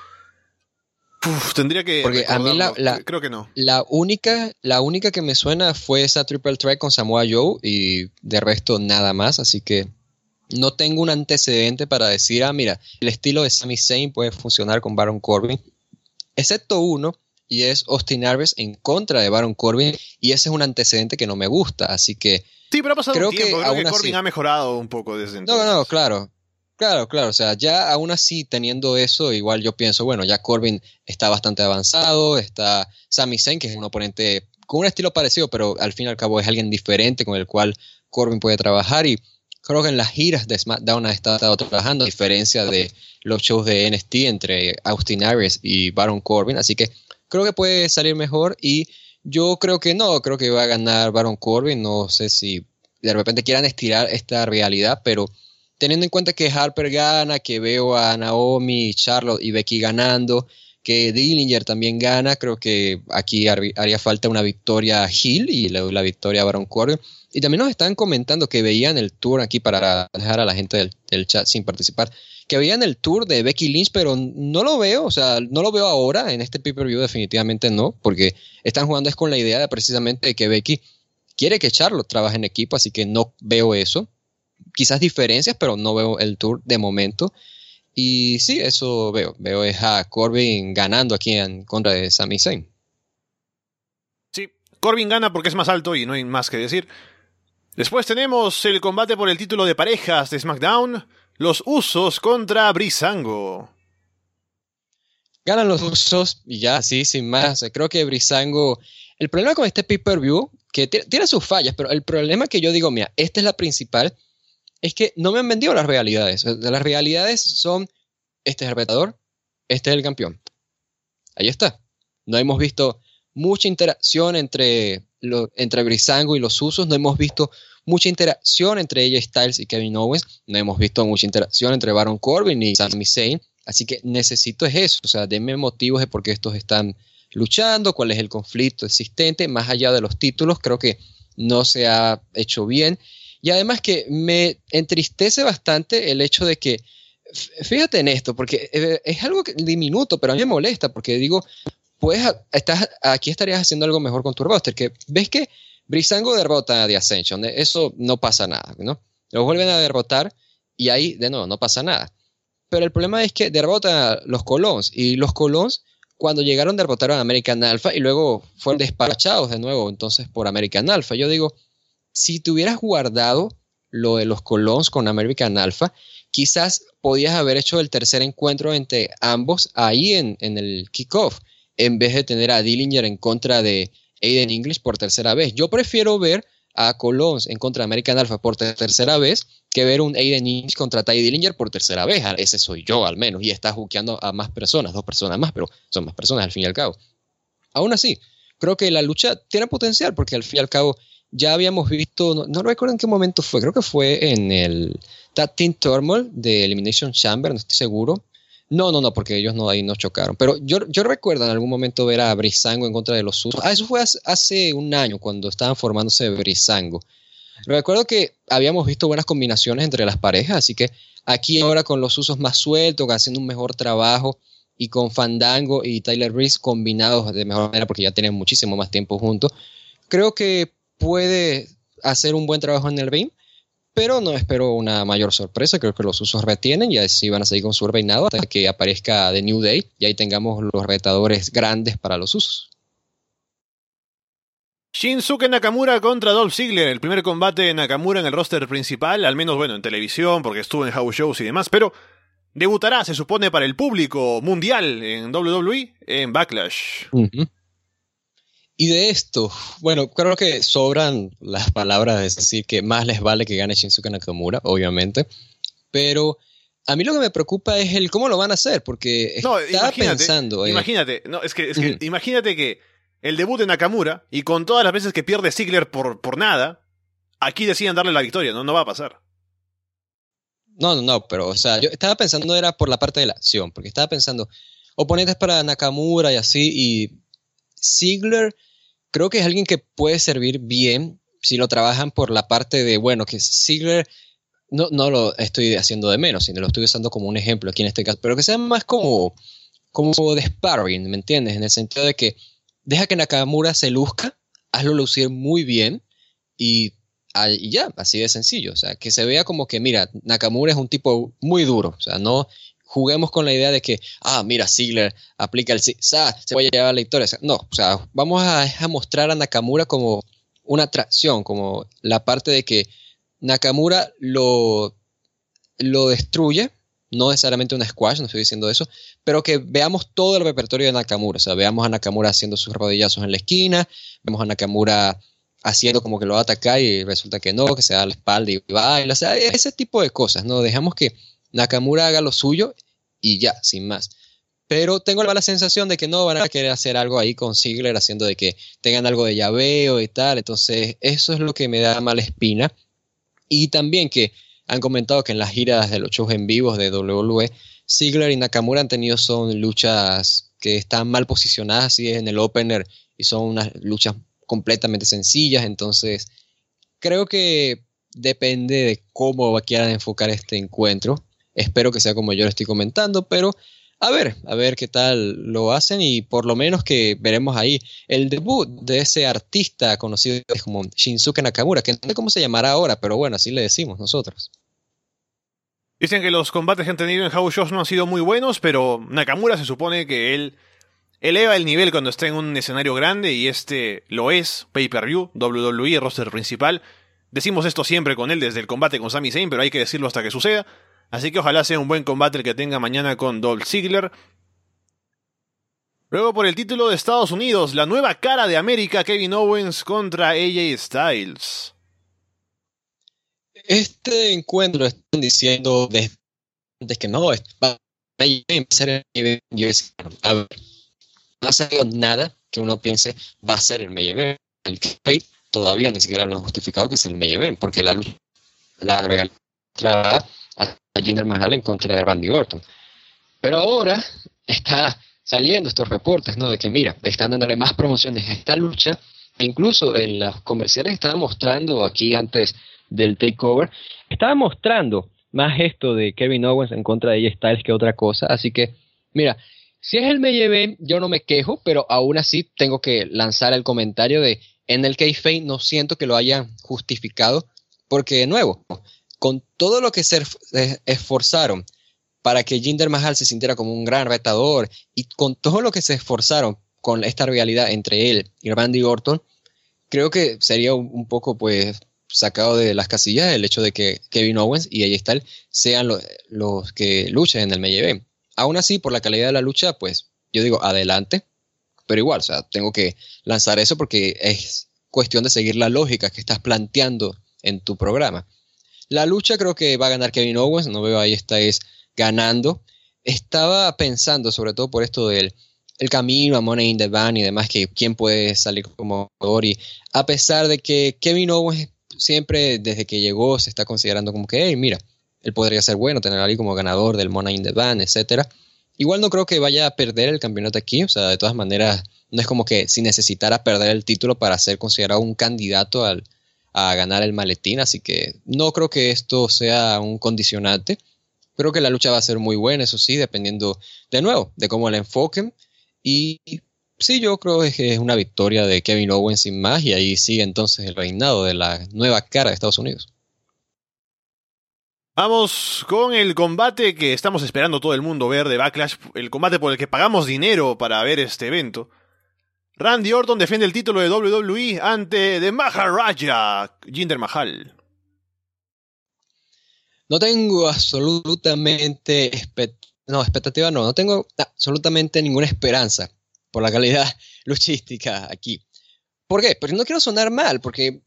Tendría que Porque a mí recordarlo. Creo que no. la única que me suena fue esa Triple Threat con Samoa Joe y de resto nada más, así que no tengo un antecedente para decir, mira, el estilo de Sami Zayn puede funcionar con Baron Corbin, excepto uno, y es Austin Aries en contra de Baron Corbin, y ese es un antecedente que no me gusta, así que Sí, pero ha pasado creo un tiempo. que Creo que aún Corbin así, ha mejorado un poco desde no, entonces. claro, o sea, ya aún así teniendo eso, igual yo pienso, bueno, ya Corbin está bastante avanzado, está Sami Zayn, que es un oponente con un estilo parecido, pero al fin y al cabo es alguien diferente con el cual Corbin puede trabajar, y creo que en las giras de SmackDown ha estado trabajando, a diferencia de los shows de NXT entre Austin Aries y Baron Corbin, así que creo que puede salir mejor, y yo creo que no, creo que va a ganar Baron Corbin, no sé si de repente quieran estirar esta realidad, pero teniendo en cuenta que Harper gana, que veo a Naomi, Charlotte y Becky ganando, que Dillinger también gana, creo que aquí haría falta una victoria heel y le doy la victoria a Baron Corbin. Y también nos están comentando que veían el tour aquí para dejar a la gente del chat sin participar, que veían el tour de Becky Lynch, pero no lo veo, o sea, no lo veo ahora en este pay-per-view, definitivamente no, porque están jugando es con la idea de precisamente de que Becky quiere que Charlotte trabaje en equipo, así que no veo eso. Quizás diferencias, pero no veo el tour de momento. Y sí, eso veo. Veo es a Corbin ganando aquí en contra de Sami Zayn. Sí, Corbin gana porque es más alto y no hay más que decir. Después tenemos el combate por el título de parejas de SmackDown. Los Usos contra Breezango. Ganan los Usos y ya, sí, sin más. Creo que Breezango... El problema con este pay-per-view, que tiene sus fallas, pero el problema que yo digo, mira, esta es la principal, es que no me han vendido las realidades. Las realidades son, este es el retador, este es el campeón. Ahí está. No hemos visto mucha interacción entre Breezango y los Usos, no hemos visto mucha interacción entre AJ Styles y Kevin Owens, no hemos visto mucha interacción entre Baron Corbin y Sami Zayn, así que necesito es eso, o sea, denme motivos de por qué estos están luchando, cuál es el conflicto existente, más allá de los títulos, creo que no se ha hecho bien. Y además que me entristece bastante el hecho de que, fíjate en esto, porque es algo diminuto, pero a mí me molesta, porque digo, pues aquí estarías haciendo algo mejor con tu roster, que ves que Breezango derrota a The Ascension, eso no pasa nada, ¿no? Los vuelven a derrotar y ahí, de nuevo, no pasa nada. Pero el problema es que derrotan a los Colons, y los Colons, cuando llegaron, derrotaron a American Alpha y luego fueron despachados de nuevo entonces por American Alpha. Yo digo, si te hubieras guardado lo de los Colons con American Alpha, quizás podías haber hecho el tercer encuentro entre ambos ahí en el kickoff, en vez de tener a Dillinger en contra de Aiden English por tercera vez. Yo prefiero ver a Colons en contra de American Alpha por tercera vez que ver un Aiden English contra Ty Dillinger por tercera vez. Ese soy yo al menos, y está jukeando a más personas, 2 personas más, pero son más personas al fin y al cabo. Aún así, creo que la lucha tiene potencial, porque al fin y al cabo ya habíamos visto, no recuerdo en qué momento fue, creo que fue en el Tag Team Turmoil de Elimination Chamber, no estoy seguro. No, porque ellos ahí no chocaron. Pero yo recuerdo en algún momento ver a Breezango en contra de los Usos. Eso fue hace un año, cuando estaban formándose Breezango. Recuerdo que habíamos visto buenas combinaciones entre las parejas, así que aquí ahora con los usos más sueltos, haciendo un mejor trabajo, y con Fandango y Tyler Breeze combinados de mejor manera porque ya tienen muchísimo más tiempo juntos, creo que puede hacer un buen trabajo en el ring, pero no espero una mayor sorpresa. Creo que los usos retienen y así van a seguir con su reinado hasta que aparezca The New Day y ahí tengamos los retadores grandes para los usos. Shinsuke Nakamura contra Dolph Ziggler, el primer combate de Nakamura en el roster principal, al menos bueno en televisión porque estuvo en house shows y demás, pero debutará, se supone, para el público mundial en WWE en Backlash. Uh-huh. Y de esto, bueno, creo que sobran las palabras de decir que más les vale que gane Shinsuke Nakamura, obviamente, pero a mí lo que me preocupa es el cómo lo van a hacer, porque estaba pensando... Imagínate, imagínate que el debut de Nakamura, y con todas las veces que pierde Ziggler por nada, aquí deciden darle la victoria, no va a pasar. No, pero, o sea, yo estaba pensando era por la parte de la acción, porque estaba pensando oponentes para Nakamura y así, y Ziggler creo que es alguien que puede servir bien si lo trabajan por la parte de, bueno, que Ziggler no lo estoy haciendo de menos, sino lo estoy usando como un ejemplo aquí en este caso, pero que sea más como de sparring, ¿me entiendes? En el sentido de que deja que Nakamura se luzca, hazlo lucir muy bien y ya, así de sencillo. O sea, que se vea como que, mira, Nakamura es un tipo muy duro. O sea, no juguemos con la idea de que, mira, Ziggler aplica el se voy a llevar la victoria. O sea, no, o sea, vamos a mostrar a Nakamura como una atracción, como la parte de que Nakamura lo destruye, no necesariamente una squash, no estoy diciendo eso, pero que veamos todo el repertorio de Nakamura. O sea, veamos a Nakamura haciendo sus rodillazos en la esquina, vemos a Nakamura haciendo como que lo va a atacar y resulta que no, que se da la espalda y baila, o sea, ese tipo de cosas, ¿no? Dejamos que Nakamura haga lo suyo y ya, sin más. Pero tengo la sensación de que no van a querer hacer algo ahí con Ziggler, haciendo de que tengan algo de llaveo y tal, entonces eso es lo que me da mala espina. Y también que han comentado que en las giras de los shows en vivos de WWE, Ziggler y Nakamura han tenido son luchas que están mal posicionadas así en el opener y son unas luchas completamente sencillas, entonces creo que depende de cómo quieran enfocar este encuentro. Espero que sea como yo lo estoy comentando, pero a ver qué tal lo hacen y por lo menos que veremos ahí el debut de ese artista conocido como Shinsuke Nakamura, que no sé cómo se llamará ahora, pero bueno, así le decimos nosotros. Dicen que los combates que han tenido en house shows no han sido muy buenos, pero Nakamura se supone que él eleva el nivel cuando está en un escenario grande y este lo es, pay-per-view, WWE, roster principal. Decimos esto siempre con él desde el combate con Sami Zayn, pero hay que decirlo hasta que suceda. Así que ojalá sea un buen combate el que tenga mañana con Dolph Ziggler. Luego por el título de Estados Unidos, la nueva cara de América, Kevin Owens contra AJ Styles. Este encuentro están diciendo desde que no va a ser el a ver, no ha salido nada que uno piense va a ser el main event. El que todavía ni siquiera lo han justificado que es el main event, porque la realidad a Jinder Mahal en contra de Randy Orton. Pero ahora está saliendo estos reportes, ¿no? De que mira, están dándole más promociones a esta lucha, e incluso en los comerciales estaban mostrando aquí antes del takeover, estaban mostrando más esto de Kevin Owens en contra de AJ Styles que otra cosa, así que mira, si es el main event, yo no me quejo, pero aún así tengo que lanzar el comentario de en el kayfabe no siento que lo hayan justificado, porque de nuevo, con todo lo que se esforzaron para que Jinder Mahal se sintiera como un gran retador y con todo lo que se esforzaron con esta rivalidad entre él y Randy Orton, creo que sería un poco pues sacado de las casillas el hecho de que Kevin Owens y AJ Styles sean los que luchen en el main event. Aún así, por la calidad de la lucha, pues yo digo adelante, pero igual, o sea, tengo que lanzar eso porque es cuestión de seguir la lógica que estás planteando en tu programa. La lucha creo que va a ganar Kevin Owens, no veo ahí Styles ganando. Estaba pensando, sobre todo por esto del el camino a Money in the Bank y demás, que quién puede salir como jugador, y a pesar de que Kevin Owens siempre desde que llegó se está considerando como que, hey, mira, él podría ser bueno, tener ahí como ganador del Money in the Bank, etcétera. Igual no creo que vaya a perder el campeonato aquí, o sea, de todas maneras, no es como que si necesitara perder el título para ser considerado un candidato al a ganar el maletín, así que no creo que esto sea un condicionante. Creo que la lucha va a ser muy buena, eso sí, dependiendo de nuevo de cómo la enfoquen. Y sí, yo creo que es una victoria de Kevin Owens sin más, y ahí sigue entonces el reinado de la nueva cara de Estados Unidos. Vamos con el combate que estamos esperando todo el mundo ver de Backlash, el combate por el que pagamos dinero para ver este evento. Randy Orton defiende el título de WWE ante The Maharaja, Jinder Mahal. No tengo absolutamente expectativa, no tengo absolutamente ninguna esperanza por la calidad luchística aquí. ¿Por qué? Porque no quiero sonar mal, porque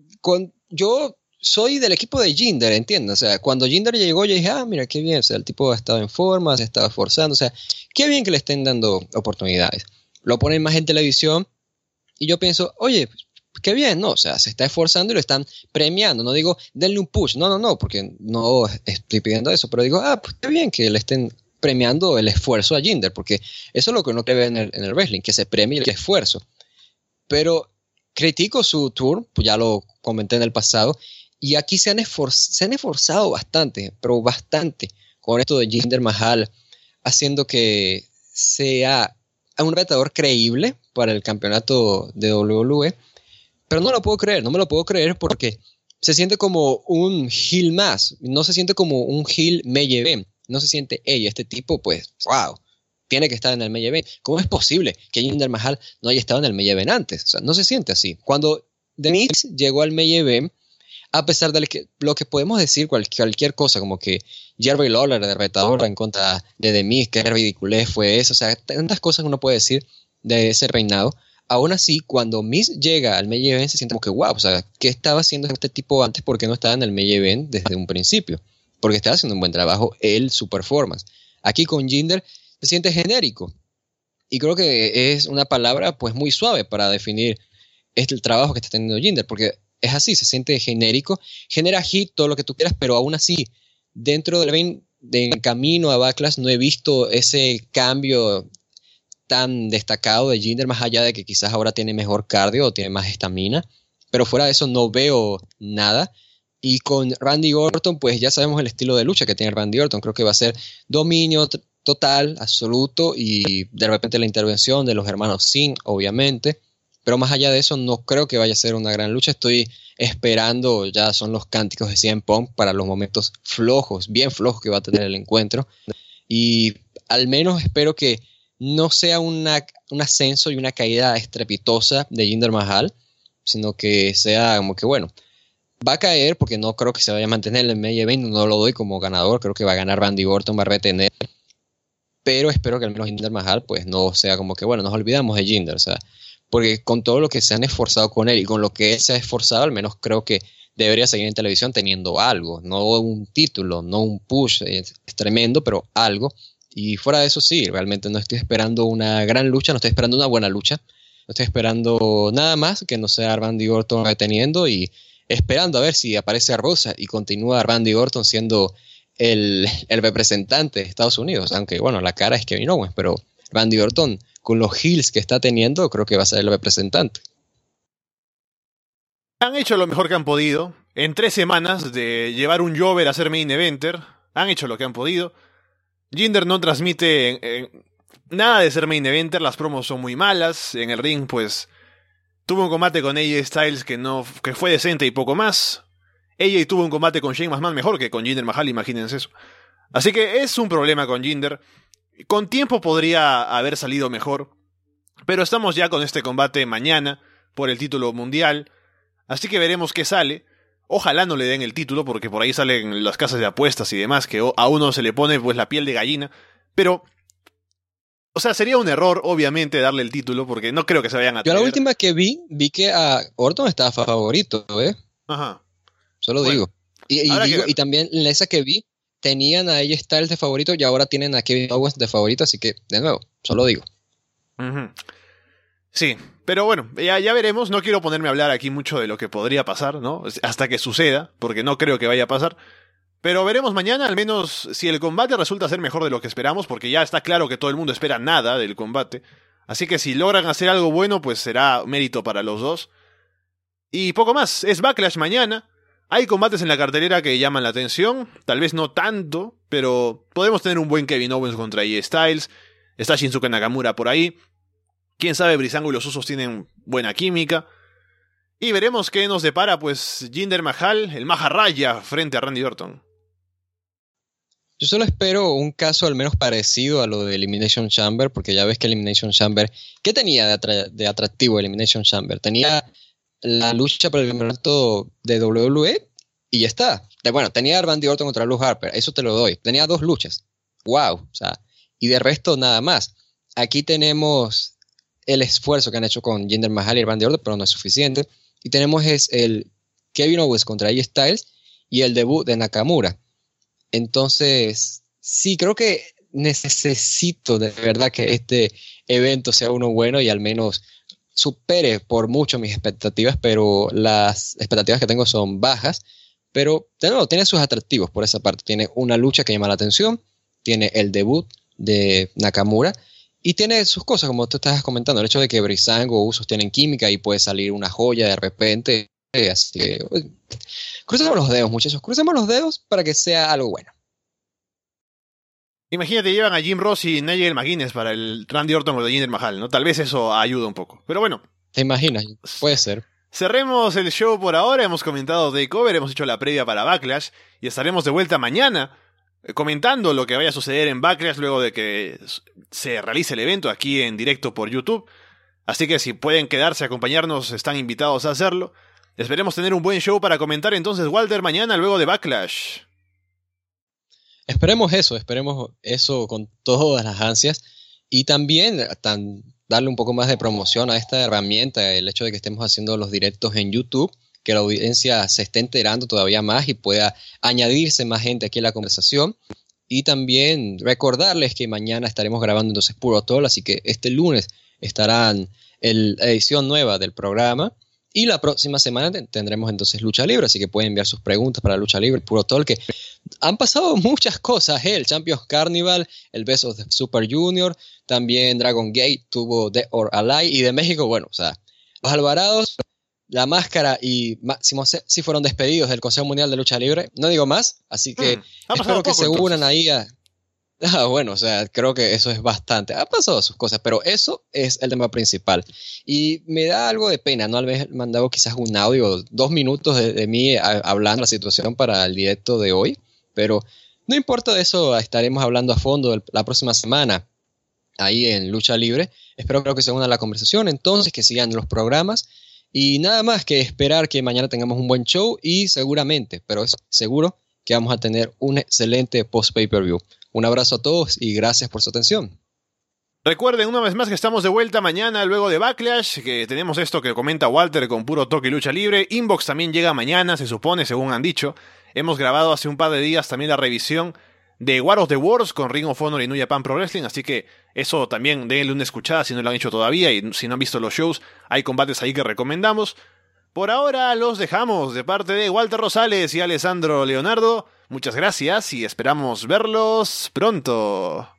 yo soy del equipo de Jinder, ¿entiendes? O sea, cuando Jinder llegó, yo dije, mira, qué bien, o sea, el tipo ha estado en forma, se estaba esforzando, o sea, qué bien que le estén dando oportunidades. Lo ponen más en televisión y yo pienso, oye, qué bien, ¿no? O sea, se está esforzando y lo están premiando. No digo, denle un push, no, porque no estoy pidiendo eso, pero digo, pues qué bien que le estén premiando el esfuerzo a Jinder, porque eso es lo que uno cree en el wrestling, que se premie el esfuerzo. Pero critico su tour, pues ya lo comenté en el pasado, y aquí se han esforzado bastante, pero bastante, con esto de Jinder Mahal, haciendo que sea un retador creíble para el campeonato de WWE, pero no me lo puedo creer porque se siente como un heel más, no se siente como un heel main event, no se siente, este tipo, pues, wow, tiene que estar en el main event. ¿Cómo es posible que Jinder Mahal no haya estado en el main event antes? O sea, no se siente así. Cuando The Miz llegó al main event, a pesar de lo que podemos decir, cualquier cosa, como que Jerry Lawler, de retador en contra de The Miz, qué ridiculez fue eso, o sea, tantas cosas que uno puede decir de ese reinado. Aún así, cuando Miz llega al main event, se siente como que wow, o sea, ¿qué estaba haciendo este tipo antes? ¿Por qué no estaba en el main event desde un principio? Porque estaba haciendo un buen trabajo su performance. Aquí con Jinder se siente genérico, y creo que es una palabra pues muy suave para definir el trabajo que está teniendo Jinder, porque es así, se siente genérico, genera hit, todo lo que tú quieras, pero aún así, dentro del camino a Backlash no he visto ese cambio tan destacado de Jinder, más allá de que quizás ahora tiene mejor cardio o tiene más estamina, pero fuera de eso no veo nada. Y con Randy Orton, pues ya sabemos el estilo de lucha que tiene Randy Orton, creo que va a ser dominio total, absoluto, y de repente la intervención de los hermanos Singh, obviamente. Pero más allá de eso, no creo que vaya a ser una gran lucha. Estoy esperando, ya son los cánticos de CM Punk para los momentos flojos, bien flojos que va a tener el encuentro. Y al menos espero que no sea un ascenso y una caída estrepitosa de Jinder Mahal, sino que sea como que, bueno, va a caer porque no creo que se vaya a mantener en el main event, no lo doy como ganador, creo que va a ganar Randy Orton, va a retener. Pero espero que al menos Jinder Mahal pues no sea como que, bueno, nos olvidamos de Jinder, o sea, porque con todo lo que se han esforzado con él y con lo que él se ha esforzado, al menos creo que debería seguir en televisión teniendo algo, no un título, no un push, es tremendo, pero algo. Y fuera de eso sí, realmente no estoy esperando una gran lucha, no estoy esperando una buena lucha, no estoy esperando nada más que no sea Randy Orton reteniendo y esperando a ver si aparece Rosa y continúa Randy Orton siendo el representante de Estados Unidos, aunque bueno, la cara es Kevin Owens, pero Randy Orton con los heels que está teniendo, creo que va a ser el representante. Han hecho lo mejor que han podido. En 3 semanas de llevar un Jover a ser main eventer, han hecho lo que han podido. Jinder no transmite nada de ser main eventer, las promos son muy malas. En el ring, pues, tuvo un combate con AJ Styles que fue decente y poco más. AJ tuvo un combate con Shane McMahon mejor que con Jinder Mahal, imagínense eso. Así que es un problema con Jinder. Con tiempo podría haber salido mejor, pero estamos ya con este combate mañana por el título mundial, así que veremos qué sale. Ojalá no le den el título, porque por ahí salen las casas de apuestas y demás, que a uno se le pone pues la piel de gallina, pero, o sea, sería un error obviamente darle el título, porque no creo que se vayan a Yo atrever. la última que vi que a Orton estaba favorito, Ajá. Solo Bueno, digo. Y también en esa que vi, tenían a AJ Styles de favorito y ahora tienen a Kevin Owens de favorito, así que, de nuevo, solo digo. Uh-huh. Sí, pero bueno, ya veremos. No quiero ponerme a hablar aquí mucho de lo que podría pasar, ¿no? Hasta que suceda, porque no creo que vaya a pasar. Pero veremos mañana, al menos si el combate resulta ser mejor de lo que esperamos, porque ya está claro que todo el mundo espera nada del combate. Así que si logran hacer algo bueno, pues será mérito para los dos. Y poco más, es Backlash mañana. Hay combates en la cartelera que llaman la atención, tal vez no tanto, pero podemos tener un buen Kevin Owens contra AJ Styles, está Shinsuke Nakamura por ahí, quién sabe, Breezango y los Usos tienen buena química, y veremos qué nos depara pues Jinder Mahal, el Maharaja, frente a Randy Orton. Yo solo espero un caso al menos parecido a lo de Elimination Chamber, porque ya ves que Elimination Chamber, ¿qué tenía de atractivo Elimination Chamber? Tenía la lucha por el campeonato de WWE y ya está. Bueno, tenía a Randy Orton contra Luke Harper, eso te lo doy. Tenía 2 luchas. Wow, o sea, y de resto nada más. Aquí tenemos el esfuerzo que han hecho con Jinder Mahal y Randy Orton, pero no es suficiente. Y tenemos el Kevin Owens contra AJ Styles y el debut de Nakamura. Entonces, sí, creo que necesito de verdad que este evento sea uno bueno y al menos supere por mucho mis expectativas, pero las expectativas que tengo son bajas, pero de nuevo tiene sus atractivos por esa parte. Tiene una lucha que llama la atención, tiene el debut de Nakamura y tiene sus cosas, como tú estás comentando, el hecho de que Breezango o Usos tienen química y puede salir una joya de repente, así que crucemos los dedos, muchachos, crucemos los dedos para que sea algo bueno. Imagínate, llevan a Jim Ross y Nigel McGuinness para el Randy Orton o de Jinder Mahal, ¿no? Tal vez eso ayuda un poco. Pero bueno. ¿Te imaginas? Puede ser. Cerremos el show por ahora. Hemos comentado Takeover, hemos hecho la previa para Backlash y estaremos de vuelta mañana comentando lo que vaya a suceder en Backlash luego de que se realice el evento aquí en directo por YouTube. Así que si pueden quedarse a acompañarnos, están invitados a hacerlo. Esperemos tener un buen show para comentar entonces, Walter, mañana luego de Backlash. Esperemos eso con todas las ansias y también darle un poco más de promoción a esta herramienta, el hecho de que estemos haciendo los directos en YouTube, que la audiencia se esté enterando todavía más y pueda añadirse más gente aquí en la conversación. Y también recordarles que mañana estaremos grabando entonces Puro Tol, así que este lunes estarán la edición nueva del programa. Y la próxima semana tendremos entonces Lucha Libre, así que pueden enviar sus preguntas para Lucha Libre, Puro Talk, que han pasado muchas cosas, el Champions Carnival, el Best of the Super Junior, también Dragon Gate tuvo Dead or Alive, y de México, bueno, o sea, los Alvarados, La Máscara y Máximo sí fueron despedidos del Consejo Mundial de Lucha Libre, no digo más, así que espero que se unan ahí a... bueno, o sea, creo que eso es bastante. Ha pasado sus cosas, pero eso es el tema principal. Y me da algo de pena no haber mandado quizás un audio, 2 minutos de mí hablando de la situación para el directo de hoy, pero no importa de eso, estaremos hablando a fondo la próxima semana ahí en Lucha Libre. Espero que se unan a la conversación, entonces que sigan los programas y nada más que esperar que mañana tengamos un buen show y seguramente, pero es seguro que vamos a tener un excelente post-pay-per-view. Un abrazo a todos y gracias por su atención. Recuerden una vez más que estamos de vuelta mañana luego de Backlash, que tenemos esto que comenta Walter con Puro Toque y Lucha Libre. Inbox también llega mañana, se supone, según han dicho. Hemos grabado hace un par de días también la revisión de War of the Wars con Ring of Honor y New Japan Pro Wrestling, así que eso también denle una escuchada si no lo han hecho todavía y si no han visto los shows, hay combates ahí que recomendamos. Por ahora los dejamos de parte de Walter Rosales y Alessandro Leonardo. Muchas gracias y esperamos verlos pronto.